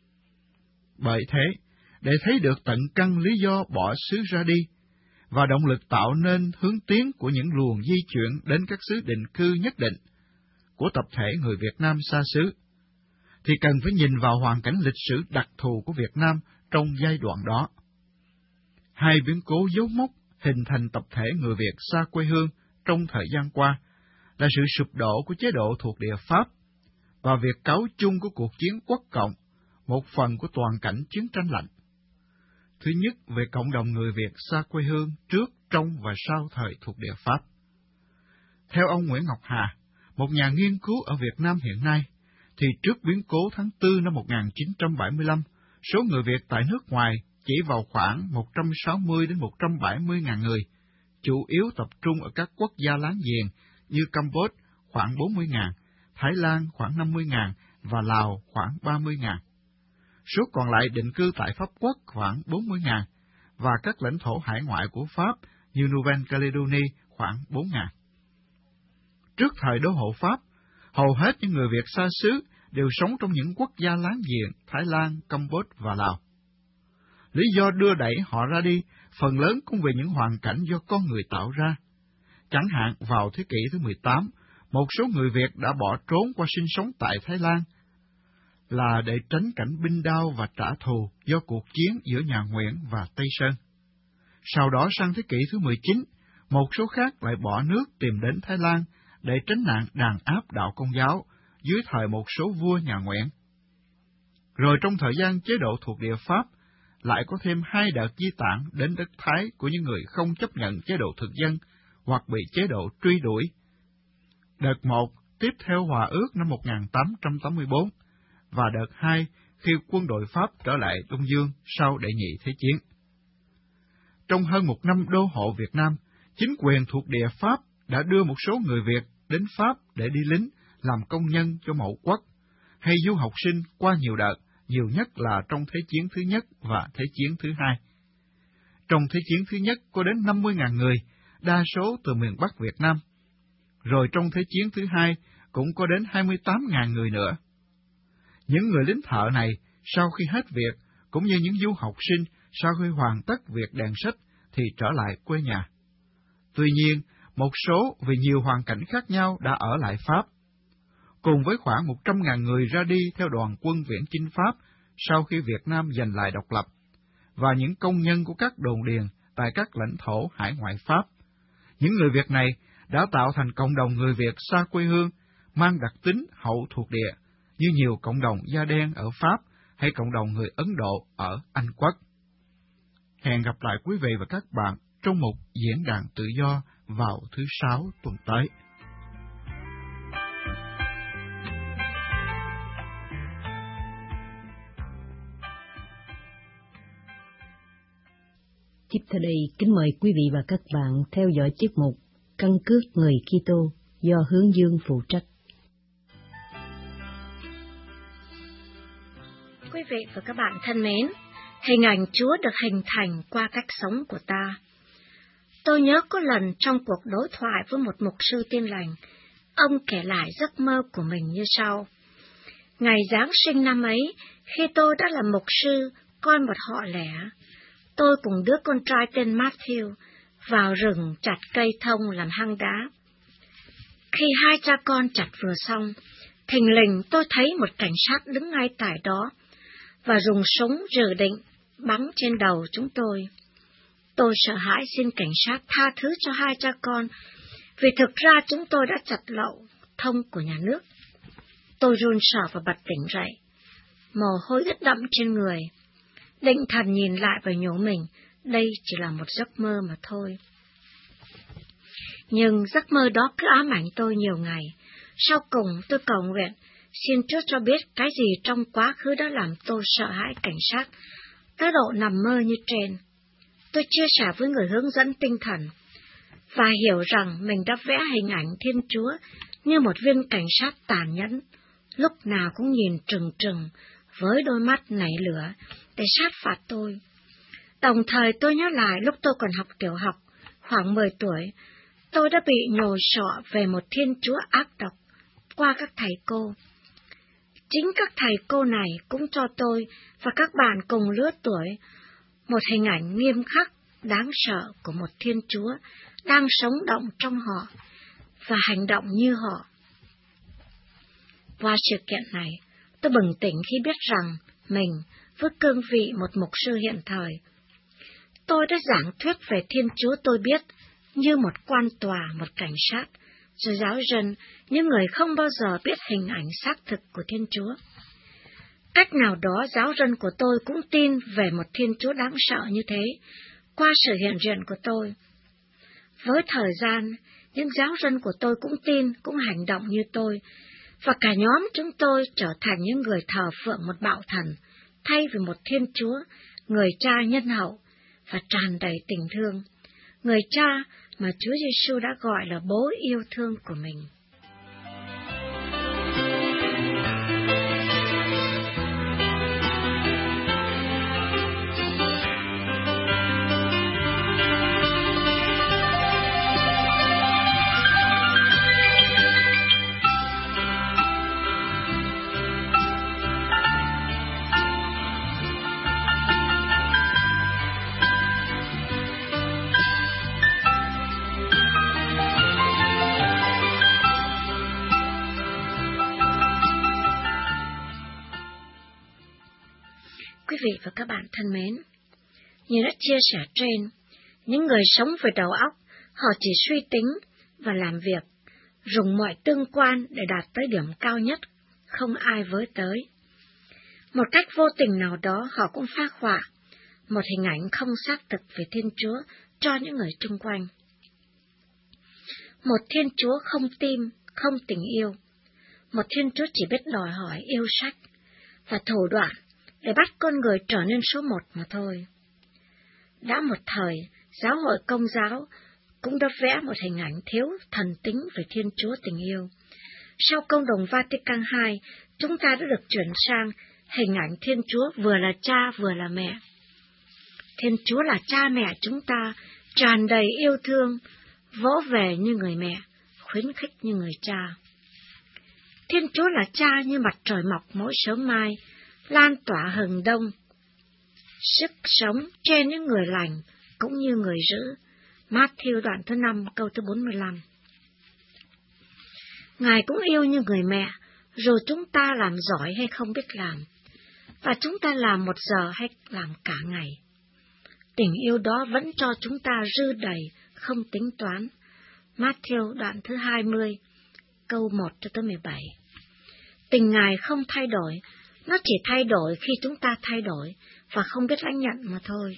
Bởi thế, để thấy được tận căn lý do bỏ xứ ra đi, và động lực tạo nên hướng tiến của những luồng di chuyển đến các xứ định cư nhất định của tập thể người Việt Nam xa xứ, thì cần phải nhìn vào hoàn cảnh lịch sử đặc thù của Việt Nam trong giai đoạn đó. Hai biến cố dấu mốc hình thành tập thể người Việt xa quê hương trong thời gian qua là sự sụp đổ của chế độ thuộc địa Pháp và việc cáo chung của cuộc chiến quốc cộng, một phần của toàn cảnh chiến tranh lạnh. Thứ nhất, về cộng đồng người Việt xa quê hương trước, trong và sau thời thuộc địa Pháp. Theo ông Nguyễn Ngọc Hà, một nhà nghiên cứu ở Việt Nam hiện nay, thì trước biến cố tháng tư năm một nghìn chín trăm bảy mươi lăm, số người Việt tại nước ngoài chỉ vào khoảng một trăm sáu mươi đến một trăm bảy mươi ngàn người, chủ yếu tập trung ở các quốc gia láng giềng như Campuchia khoảng bốn mươi ngàn, Thái Lan khoảng năm mươi ngàn và Lào khoảng ba mươi ngàn. Số còn lại định cư tại Pháp Quốc khoảng bốn mươi ngàn, và các lãnh thổ hải ngoại của Pháp như Nouvelle-Calédonie khoảng bốn ngàn. Trước thời đô hộ Pháp, hầu hết những người Việt xa xứ đều sống trong những quốc gia láng giềng Thái Lan, Campuchia và Lào. Lý do đưa đẩy họ ra đi phần lớn cũng vì những hoàn cảnh do con người tạo ra. Chẳng hạn vào thế kỷ thứ mười tám, một số người Việt đã bỏ trốn qua sinh sống tại Thái Lan là để tránh cảnh binh đao và trả thù do cuộc chiến giữa nhà Nguyễn và Tây Sơn. Sau đó sang thế kỷ thứ mười chín, một số khác lại bỏ nước tìm đến Thái Lan để tránh nạn đàn áp đạo Công giáo dưới thời một số vua nhà Nguyễn. Rồi trong thời gian chế độ thuộc địa Pháp, lại có thêm hai đợt di tản đến đất Thái của những người không chấp nhận chế độ thực dân hoặc bị chế độ truy đuổi. Đợt một tiếp theo Hòa ước năm một nghìn tám trăm tám mươi tư, và đợt hai khi quân đội Pháp trở lại Đông Dương sau Đệ nhị Thế chiến. Trong hơn một năm đô hộ Việt Nam, chính quyền thuộc địa Pháp đã đưa một số người Việt đến Pháp để đi lính, làm công nhân cho mậu quốc, hay du học sinh qua nhiều đợt, nhiều nhất là trong Thế chiến thứ nhất và Thế chiến thứ hai. Trong Thế chiến thứ nhất có đến năm mươi ngàn người, đa số từ miền Bắc Việt Nam. Rồi trong Thế chiến thứ hai cũng có đến hai mươi tám ngàn người nữa. Những người lính thợ này, sau khi hết việc, cũng như những du học sinh sau khi hoàn tất việc đèn sách, thì trở lại quê nhà. Tuy nhiên, một số vì nhiều hoàn cảnh khác nhau đã ở lại Pháp. Cùng với khoảng một trăm ngàn người ra đi theo đoàn quân viễn chinh Pháp sau khi Việt Nam giành lại độc lập, và những công nhân của các đồn điền tại các lãnh thổ hải ngoại Pháp. Những người Việt này đã tạo thành cộng đồng người Việt xa quê hương, mang đặc tính hậu thuộc địa, như nhiều cộng đồng da đen ở Pháp hay cộng đồng người Ấn Độ ở Anh Quốc. Hẹn gặp lại quý vị và các bạn trong một diễn đàn tự do vào thứ Sáu tuần tới. Tiếp theo đây, kính mời quý vị và các bạn theo dõi tiết mục Căn cước người Kitô do Hướng Dương phụ trách. Quý vị và các bạn thân mến, hình ảnh Chúa được hình thành qua cách sống của ta. Tôi nhớ có lần trong cuộc đối thoại với một mục sư Tin Lành, ông kể lại giấc mơ của mình như sau. Ngày Giáng sinh năm ấy, khi tôi đã là mục sư, con một họ lẻ, tôi cùng đứa con trai tên Matthew vào rừng chặt cây thông làm hang đá. Khi hai cha con chặt vừa xong, thình lình tôi thấy một cảnh sát đứng ngay tại đó và dùng súng dự định bắn trên đầu chúng tôi. Tôi sợ hãi xin cảnh sát tha thứ cho hai cha con, vì thực ra chúng tôi đã chặt lậu thông của nhà nước. Tôi run sợ và bật tỉnh dậy, mồ hôi ướt đẫm trên người. Định thần nhìn lại và nhủ mình, đây chỉ là một giấc mơ mà thôi. Nhưng giấc mơ đó cứ ám ảnh tôi nhiều ngày. Sau cùng tôi cầu nguyện, xin Chúa cho biết cái gì trong quá khứ đã làm tôi sợ hãi cảnh sát, tới độ nằm mơ như trên. Tôi chia sẻ với người hướng dẫn tinh thần, và hiểu rằng mình đã vẽ hình ảnh Thiên Chúa như một viên cảnh sát tàn nhẫn, lúc nào cũng nhìn trừng trừng, với đôi mắt nảy lửa, để sát phạt tôi. Đồng thời tôi nhớ lại lúc tôi còn học tiểu học, khoảng mười tuổi, tôi đã bị nhồi sọ về một Thiên Chúa ác độc qua các thầy cô. Chính các thầy cô này cũng cho tôi và các bạn cùng lứa tuổi một hình ảnh nghiêm khắc, đáng sợ của một Thiên Chúa đang sống động trong họ và hành động như họ. Qua sự kiện này, tôi bừng tỉnh khi biết rằng mình, với cương vị một mục sư hiện thời, tôi đã giảng thuyết về Thiên Chúa tôi biết như một quan tòa, một cảnh sát, rồi giáo dân, những người không bao giờ biết hình ảnh xác thực của Thiên Chúa. Cách nào đó giáo dân của tôi cũng tin về một Thiên Chúa đáng sợ như thế, qua sự hiện diện của tôi. Với thời gian, những giáo dân của tôi cũng tin, cũng hành động như tôi, và cả nhóm chúng tôi trở thành những người thờ phượng một bạo thần, thay vì một Thiên Chúa người cha nhân hậu và tràn đầy tình thương, người cha mà Chúa Giêsu đã gọi là bố yêu thương của mình. Quý vị và các bạn thân mến, như đã chia sẻ trên, những người sống với đầu óc, họ chỉ suy tính và làm việc, dùng mọi tương quan để đạt tới điểm cao nhất, không ai với tới. Một cách vô tình nào đó họ cũng phác họa một hình ảnh không xác thực về Thiên Chúa cho những người chung quanh. Một Thiên Chúa không tim, không tình yêu, một Thiên Chúa chỉ biết đòi hỏi yêu sách và thủ đoạn để bắt con người trở nên số một mà thôi. Đã một thời, giáo hội Công giáo cũng đã vẽ một hình ảnh thiếu thần tính về Thiên Chúa tình yêu. Sau Công đồng Vatican hai, chúng ta đã được chuyển sang hình ảnh Thiên Chúa vừa là cha vừa là mẹ. Thiên Chúa là cha mẹ chúng ta, tràn đầy yêu thương, vỗ về như người mẹ, khuyến khích như người cha. Thiên Chúa là cha như mặt trời mọc mỗi sớm mai, lan tỏa hừng đông, sức sống trên những người lành cũng như người dữ. Matthew đoạn thứ năm câu thứ bốn mươi lăm. Ngài cũng yêu như người mẹ, dù chúng ta làm giỏi hay không biết làm, và chúng ta làm một giờ hay làm cả ngày. Tình yêu đó vẫn cho chúng ta dư đầy, không tính toán. Matthew đoạn thứ hai mươi, câu một cho tới mười bảy. Tình Ngài không thay đổi, nó chỉ thay đổi khi chúng ta thay đổi và không biết lãnh nhận mà thôi.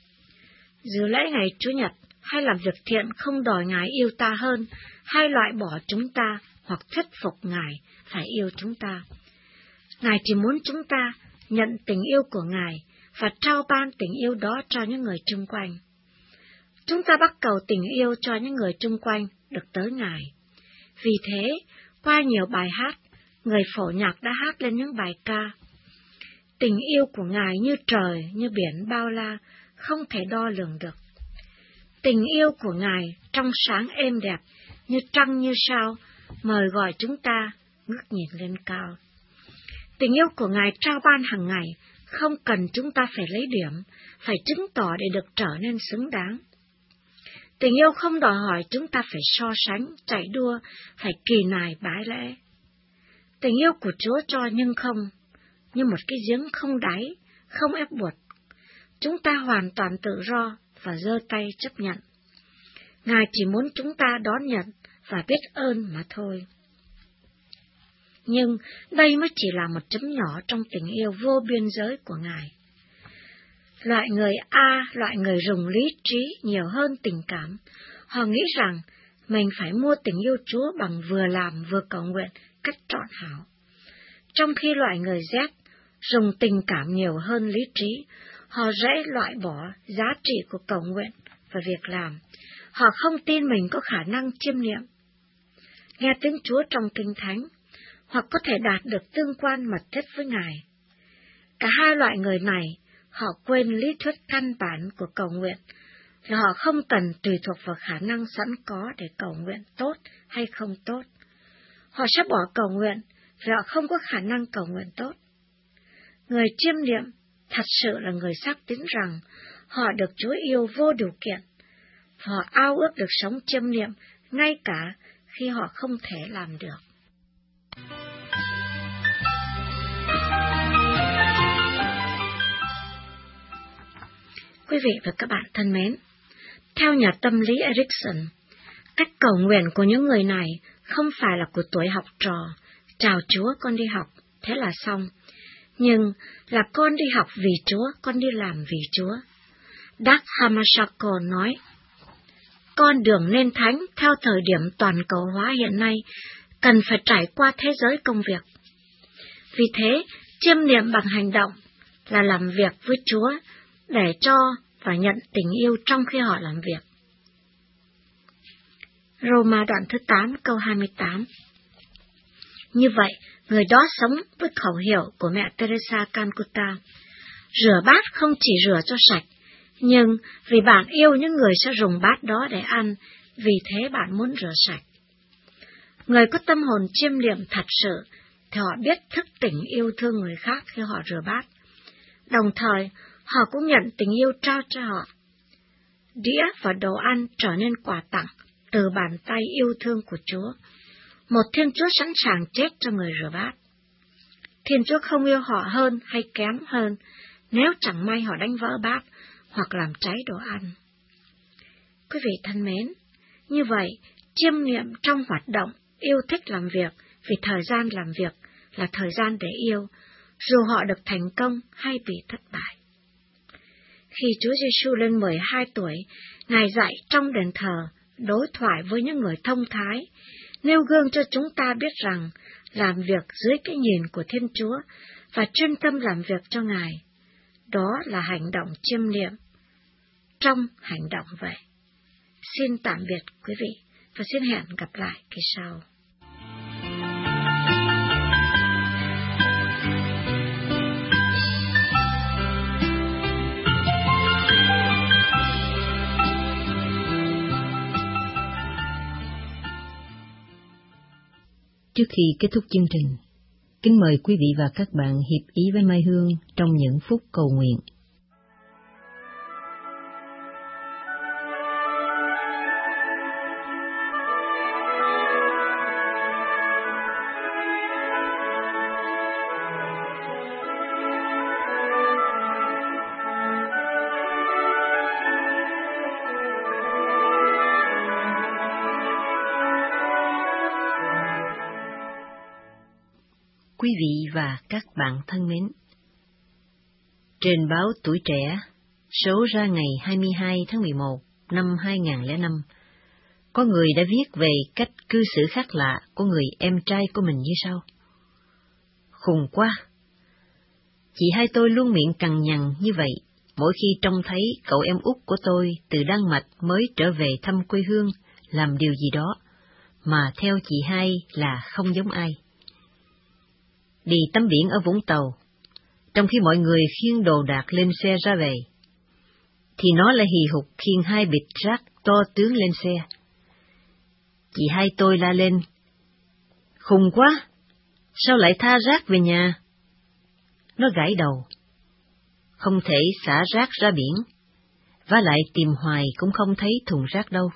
Dự lễ ngày Chủ nhật hay làm việc thiện không đòi Ngài yêu ta hơn, hay loại bỏ chúng ta hoặc thuyết phục Ngài phải yêu chúng ta. Ngài chỉ muốn chúng ta nhận tình yêu của Ngài và trao ban tình yêu đó cho những người chung quanh. Chúng ta bắt cầu tình yêu cho những người chung quanh được tới Ngài. Vì thế, qua nhiều bài hát, người phổ nhạc đã hát lên những bài ca. Tình yêu của Ngài như trời, như biển bao la, không thể đo lường được. Tình yêu của Ngài trong sáng êm đẹp, như trăng như sao, mời gọi chúng ta ngước nhìn lên cao. Tình yêu của Ngài trao ban hàng ngày, không cần chúng ta phải lấy điểm, phải chứng tỏ để được trở nên xứng đáng. Tình yêu không đòi hỏi chúng ta phải so sánh, chạy đua, phải kỳ nài bái lễ. Tình yêu của Chúa cho nhưng không, như một cái giếng không đáy, không ép buộc. Chúng ta hoàn toàn tự do và giơ tay chấp nhận. Ngài chỉ muốn chúng ta đón nhận và biết ơn mà thôi. Nhưng đây mới chỉ là một chấm nhỏ trong tình yêu vô biên giới của Ngài. Loại người A, loại người dùng lý trí nhiều hơn tình cảm. Họ nghĩ rằng mình phải mua tình yêu Chúa bằng vừa làm vừa cầu nguyện cách trọn hảo. Trong khi loại người Z dùng tình cảm nhiều hơn lý trí, họ dễ loại bỏ giá trị của cầu nguyện và việc làm. Họ không tin mình có khả năng chiêm niệm, nghe tiếng Chúa trong Kinh Thánh, hoặc có thể đạt được tương quan mật thiết với Ngài. Cả hai loại người này, họ quên lý thuyết căn bản của cầu nguyện, là họ không cần tùy thuộc vào khả năng sẵn có để cầu nguyện tốt hay không tốt. Họ sẽ bỏ cầu nguyện vì họ không có khả năng cầu nguyện tốt. Người chiêm niệm thật sự là người xác tín rằng họ được Chúa yêu vô điều kiện. Họ ao ước được sống chiêm niệm ngay cả khi họ không thể làm được. Quý vị và các bạn thân mến, theo nhà tâm lý Erikson, cách cầu nguyện của những người này không phải là của tuổi học trò, chào Chúa con đi học, thế là xong, nhưng là con đi học vì Chúa, con đi làm vì Chúa. Dag Hammarskjöld nói, con đường nên thánh theo thời điểm toàn cầu hóa hiện nay cần phải trải qua thế giới công việc. Vì thế, chiêm niệm bằng hành động là làm việc với Chúa, để cho và nhận tình yêu trong khi họ làm việc. Roma đoạn thứ tám câu hai mươi tám. Như vậy, người đó sống với khẩu hiệu của mẹ Teresa Calcutta. Rửa bát không chỉ rửa cho sạch, nhưng vì bạn yêu những người sẽ dùng bát đó để ăn, vì thế bạn muốn rửa sạch. Người có tâm hồn chiêm niệm thật sự, thì họ biết thức tỉnh yêu thương người khác khi họ rửa bát. Đồng thời, họ cũng nhận tình yêu trao cho họ. Đĩa và đồ ăn trở nên quà tặng từ bàn tay yêu thương của Chúa. Một Thiên Chúa sẵn sàng chết cho người rửa bát. Thiên Chúa không yêu họ hơn hay kém hơn nếu chẳng may họ đánh vỡ bát hoặc làm cháy đồ ăn. Quý vị thân mến, như vậy, chiêm niệm trong hoạt động, yêu thích làm việc vì thời gian làm việc là thời gian để yêu, dù họ được thành công hay bị thất bại. Khi Chúa Giêsu lên mười hai tuổi, Ngài dạy trong đền thờ, đối thoại với những người thông thái, nêu gương cho chúng ta biết rằng làm việc dưới cái nhìn của Thiên Chúa và chuyên tâm làm việc cho Ngài, đó là hành động chiêm niệm trong hành động vậy. Xin tạm biệt quý vị và xin hẹn gặp lại kỳ sau. Trước khi kết thúc chương trình, kính mời quý vị và các bạn hiệp ý với Mai Hương trong những phút cầu nguyện. Quý vị và các bạn thân mến, trên báo Tuổi Trẻ, số ra ngày hai mươi hai tháng mười một năm hai nghìn không trăm lẻ năm, có người đã viết về cách cư xử khác lạ của người em trai của mình như sau. Khùng quá! Chị hai tôi luôn miệng cằn nhằn như vậy, mỗi khi trông thấy cậu em út của tôi từ Đan Mạch mới trở về thăm quê hương làm điều gì đó, mà theo chị hai là không giống ai. Đi tắm biển ở Vũng Tàu, trong khi mọi người khiêng đồ đạc lên xe ra về, thì nó lại hì hục khiêng hai bịch rác to tướng lên xe. Chị hai tôi la lên, khùng quá, sao lại tha rác về nhà? Nó gãi đầu, không thể xả rác ra biển, vả lại tìm hoài cũng không thấy thùng rác đâu.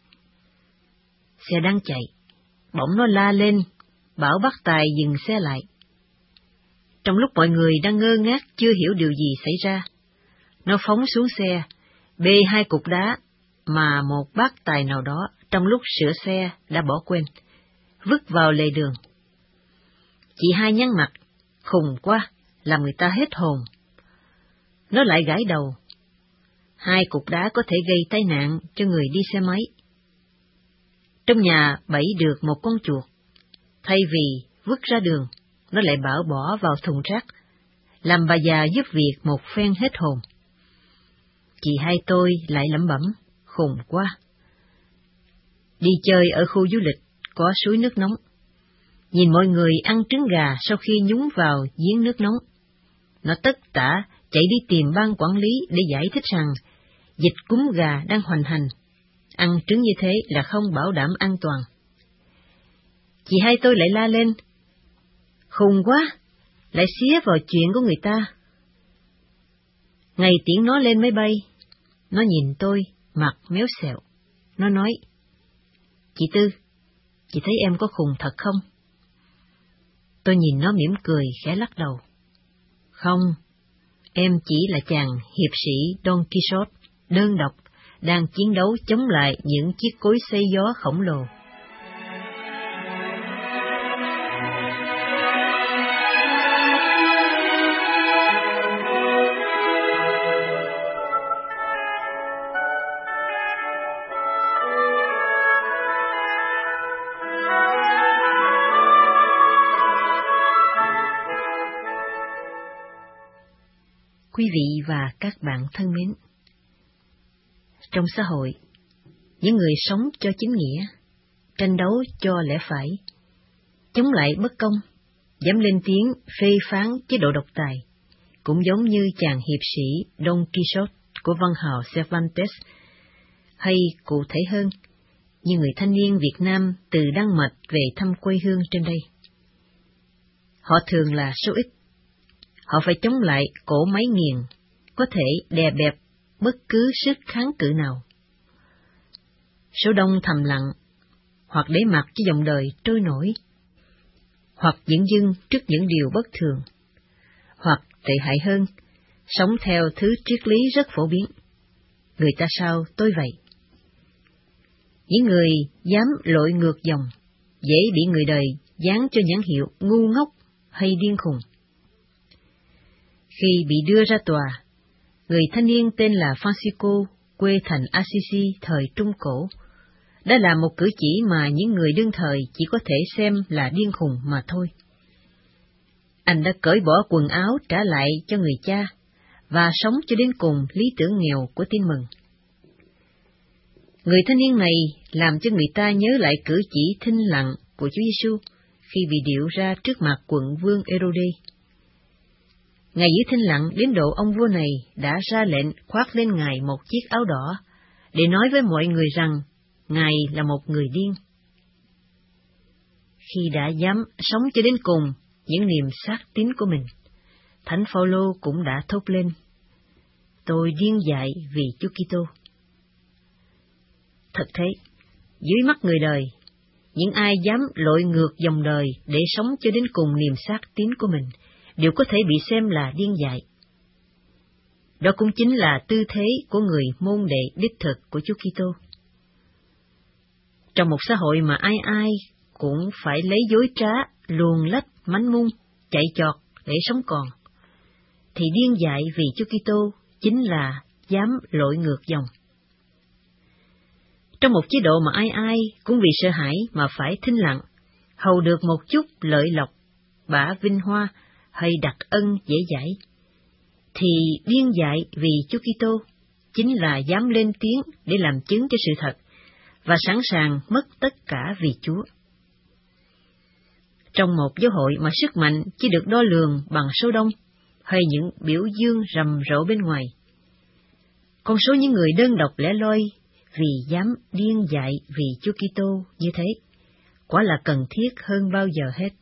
Xe đang chạy, bỗng nó la lên, bảo bác Tài dừng xe lại. Trong lúc mọi người đang ngơ ngác chưa hiểu điều gì xảy ra, nó phóng xuống xe, bê hai cục đá mà một bác Tài nào đó trong lúc sửa xe đã bỏ quên, vứt vào lề đường. Chị hai nhăn mặt, khùng quá, làm người ta hết hồn. Nó lại gãi đầu, hai cục đá có thể gây tai nạn cho người đi xe máy. Trong nhà bẫy được một con chuột, thay vì vứt ra đường, nó lại bảo bỏ vào thùng rác, làm bà già giúp việc một phen hết hồn. Chị hai tôi lại lẩm bẩm, khùng quá. Đi chơi ở khu du lịch có suối nước nóng, nhìn mọi người ăn trứng gà sau khi nhúng vào giếng nước nóng, nó tất tả chạy đi tìm ban quản lý để giải thích rằng dịch cúm gà đang hoành hành, ăn trứng như thế là không bảo đảm an toàn. Chị hai tôi lại la lên, khùng quá, lại xía vào chuyện của người ta. Ngày tiễn nó lên máy bay, nó nhìn tôi, mặt méo xẹo. Nó nói, chị Tư, chị thấy em có khùng thật không? Tôi nhìn nó mỉm cười, khẽ lắc đầu. Không, em chỉ là chàng hiệp sĩ Don Quixote, đơn độc, đang chiến đấu chống lại những chiếc cối xay gió khổng lồ. Quý quý vị và các bạn thân mến. Trong xã hội, những người sống cho chính nghĩa, tranh đấu cho lẽ phải, chống lại bất công, dám lên tiếng phê phán chế độ độc tài, cũng giống như chàng hiệp sĩ Don Quixote của văn hào Cervantes, hay cụ thể hơn, như người thanh niên Việt Nam từ Đan Mạch về thăm quê hương trên đây. Họ thường là số ít. Họ phải chống lại cỗ máy nghiền, có thể đè bẹp bất cứ sức kháng cự nào. Số đông thầm lặng, hoặc để mặc cho dòng đời trôi nổi, hoặc dửng dưng trước những điều bất thường, hoặc tệ hại hơn, sống theo thứ triết lý rất phổ biến. Người ta sao tôi vậy? Những người dám lội ngược dòng, dễ bị người đời dán cho nhãn hiệu ngu ngốc hay điên khùng. Khi bị đưa ra tòa, người thanh niên tên là Francisco, quê thành Assisi thời Trung Cổ, đã làm một cử chỉ mà những người đương thời chỉ có thể xem là điên khùng mà thôi. Anh đã cởi bỏ quần áo trả lại cho người cha, và sống cho đến cùng lý tưởng nghèo của Tin Mừng. Người thanh niên này làm cho người ta nhớ lại cử chỉ thinh lặng của Chúa Giêsu khi bị điệu ra trước mặt quận vương Herode. Ngài giữ thinh lặng đến độ ông vua này đã ra lệnh khoác lên Ngài một chiếc áo đỏ, để nói với mọi người rằng Ngài là một người điên. Khi đã dám sống cho đến cùng những niềm xác tín của mình, Thánh Phaolô cũng đã thốt lên: Tôi điên dại vì Chúa Kitô. Thật thế, dưới mắt người đời, những ai dám lội ngược dòng đời để sống cho đến cùng niềm xác tín của mình đều có thể bị xem là điên dại. Đó cũng chính là tư thế của người môn đệ đích thực của Chúa Kitô. Trong một xã hội mà ai ai cũng phải lấy dối trá, luồn lách, mánh mung, chạy chọt để sống còn, thì điên dại vì Chúa Kitô chính là dám lội ngược dòng. Trong một chế độ mà ai ai cũng vì sợ hãi mà phải thinh lặng, hầu được một chút lợi lộc, bả vinh hoa hay đặc ân dễ dãi, thì điên dại vì Chúa Kitô chính là dám lên tiếng để làm chứng cho sự thật, và sẵn sàng mất tất cả vì Chúa. Trong một giáo hội mà sức mạnh chỉ được đo lường bằng số đông, hay những biểu dương rầm rộ bên ngoài, con số những người đơn độc lẻ loi vì dám điên dại vì Chúa Kitô như thế, quả là cần thiết hơn bao giờ hết.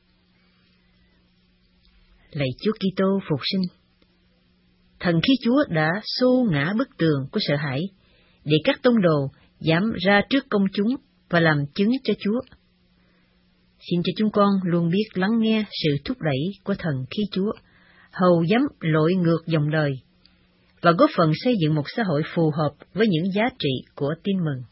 Lạy Chúa Kitô phục sinh, thần khí Chúa đã xô ngã bức tường của sợ hãi, để các tông đồ dám ra trước công chúng và làm chứng cho Chúa. Xin cho chúng con luôn biết lắng nghe sự thúc đẩy của thần khí Chúa, hầu dám lội ngược dòng đời, và góp phần xây dựng một xã hội phù hợp với những giá trị của Tin Mừng.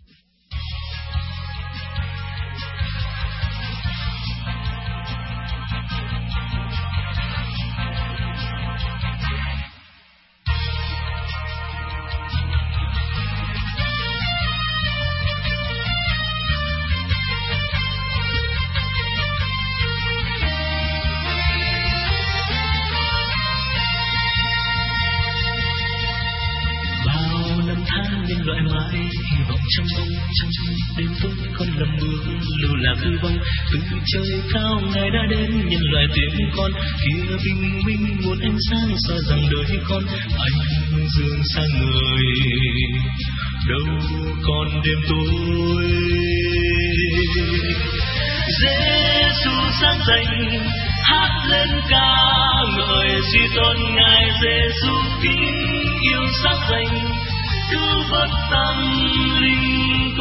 Loại mãi hy vọng trong mong trong đêm tối con lầm mưa lưu lạc hư vong, từ trời cao ngài đã đến nhân loại tiếng con kia bình minh một ánh sáng soi rằng đời con anh dương sang người đâu còn đêm tối. Giêsu sáng dậy hát lên ca ngợi suy tôn ngài, Giêsu kính yêu sáng dậy cứu vớt tâm linh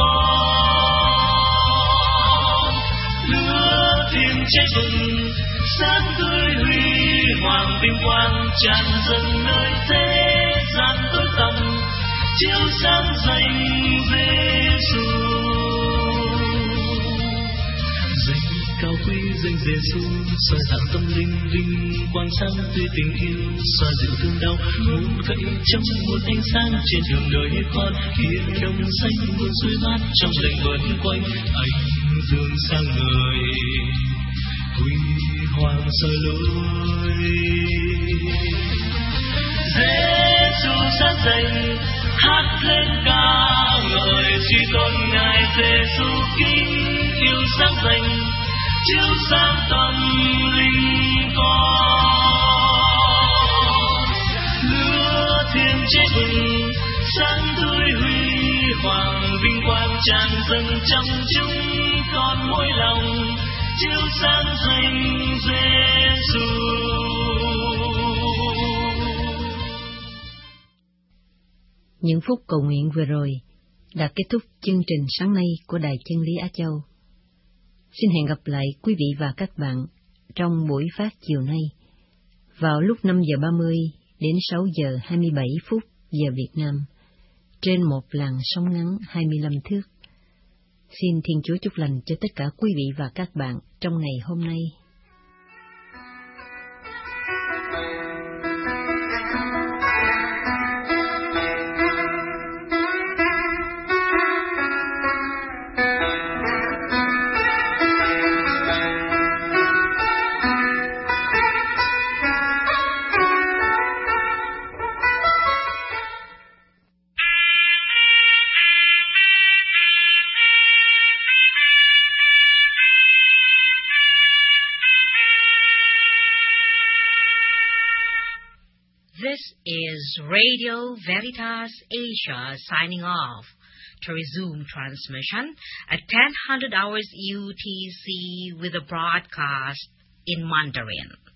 con, lửa thêm cháy bừng sáng tươi huy hoàng vinh quang tràn dâng nơi thế gian tối tăm, chiếu sáng danh Giêsu. Danh cao quý danh Giêsu soi dạng tâm linh vinh quang sáng tươi tình yêu, xoa dịu thương đau muốn cậy trong một ánh sáng trên đường đời con, kia đông xanh muôn suối mát trong lành vần quanh, anh dương sang người huy hoàng soi lối. Giêsu sáng dậy, hát lên ca ngợi suy tôn ngài Giêsu kính yêu sáng dậy, chiếu sáng tâm linh con. Lửa thiên chế bừng, sáng tươi huy hoàng, vinh quang tràn dâng trong chúng con mỗi lòng, chiếu sáng danh Giêsu. Những phút cầu nguyện vừa rồi đã kết thúc chương trình sáng nay của Đài Chân Lý Á Châu. Xin hẹn gặp lại quý vị và các bạn trong buổi phát chiều nay vào lúc năm giờ ba mươi đến sáu giờ hai mươi bảy phút giờ Việt Nam trên một làn sóng ngắn hai mươi lăm thước. Xin Thiên Chúa chúc lành cho tất cả quý vị và các bạn trong ngày hôm nay. This is Radio Veritas Asia signing off. To resume transmission at ten hundred hours U T C with a broadcast in Mandarin.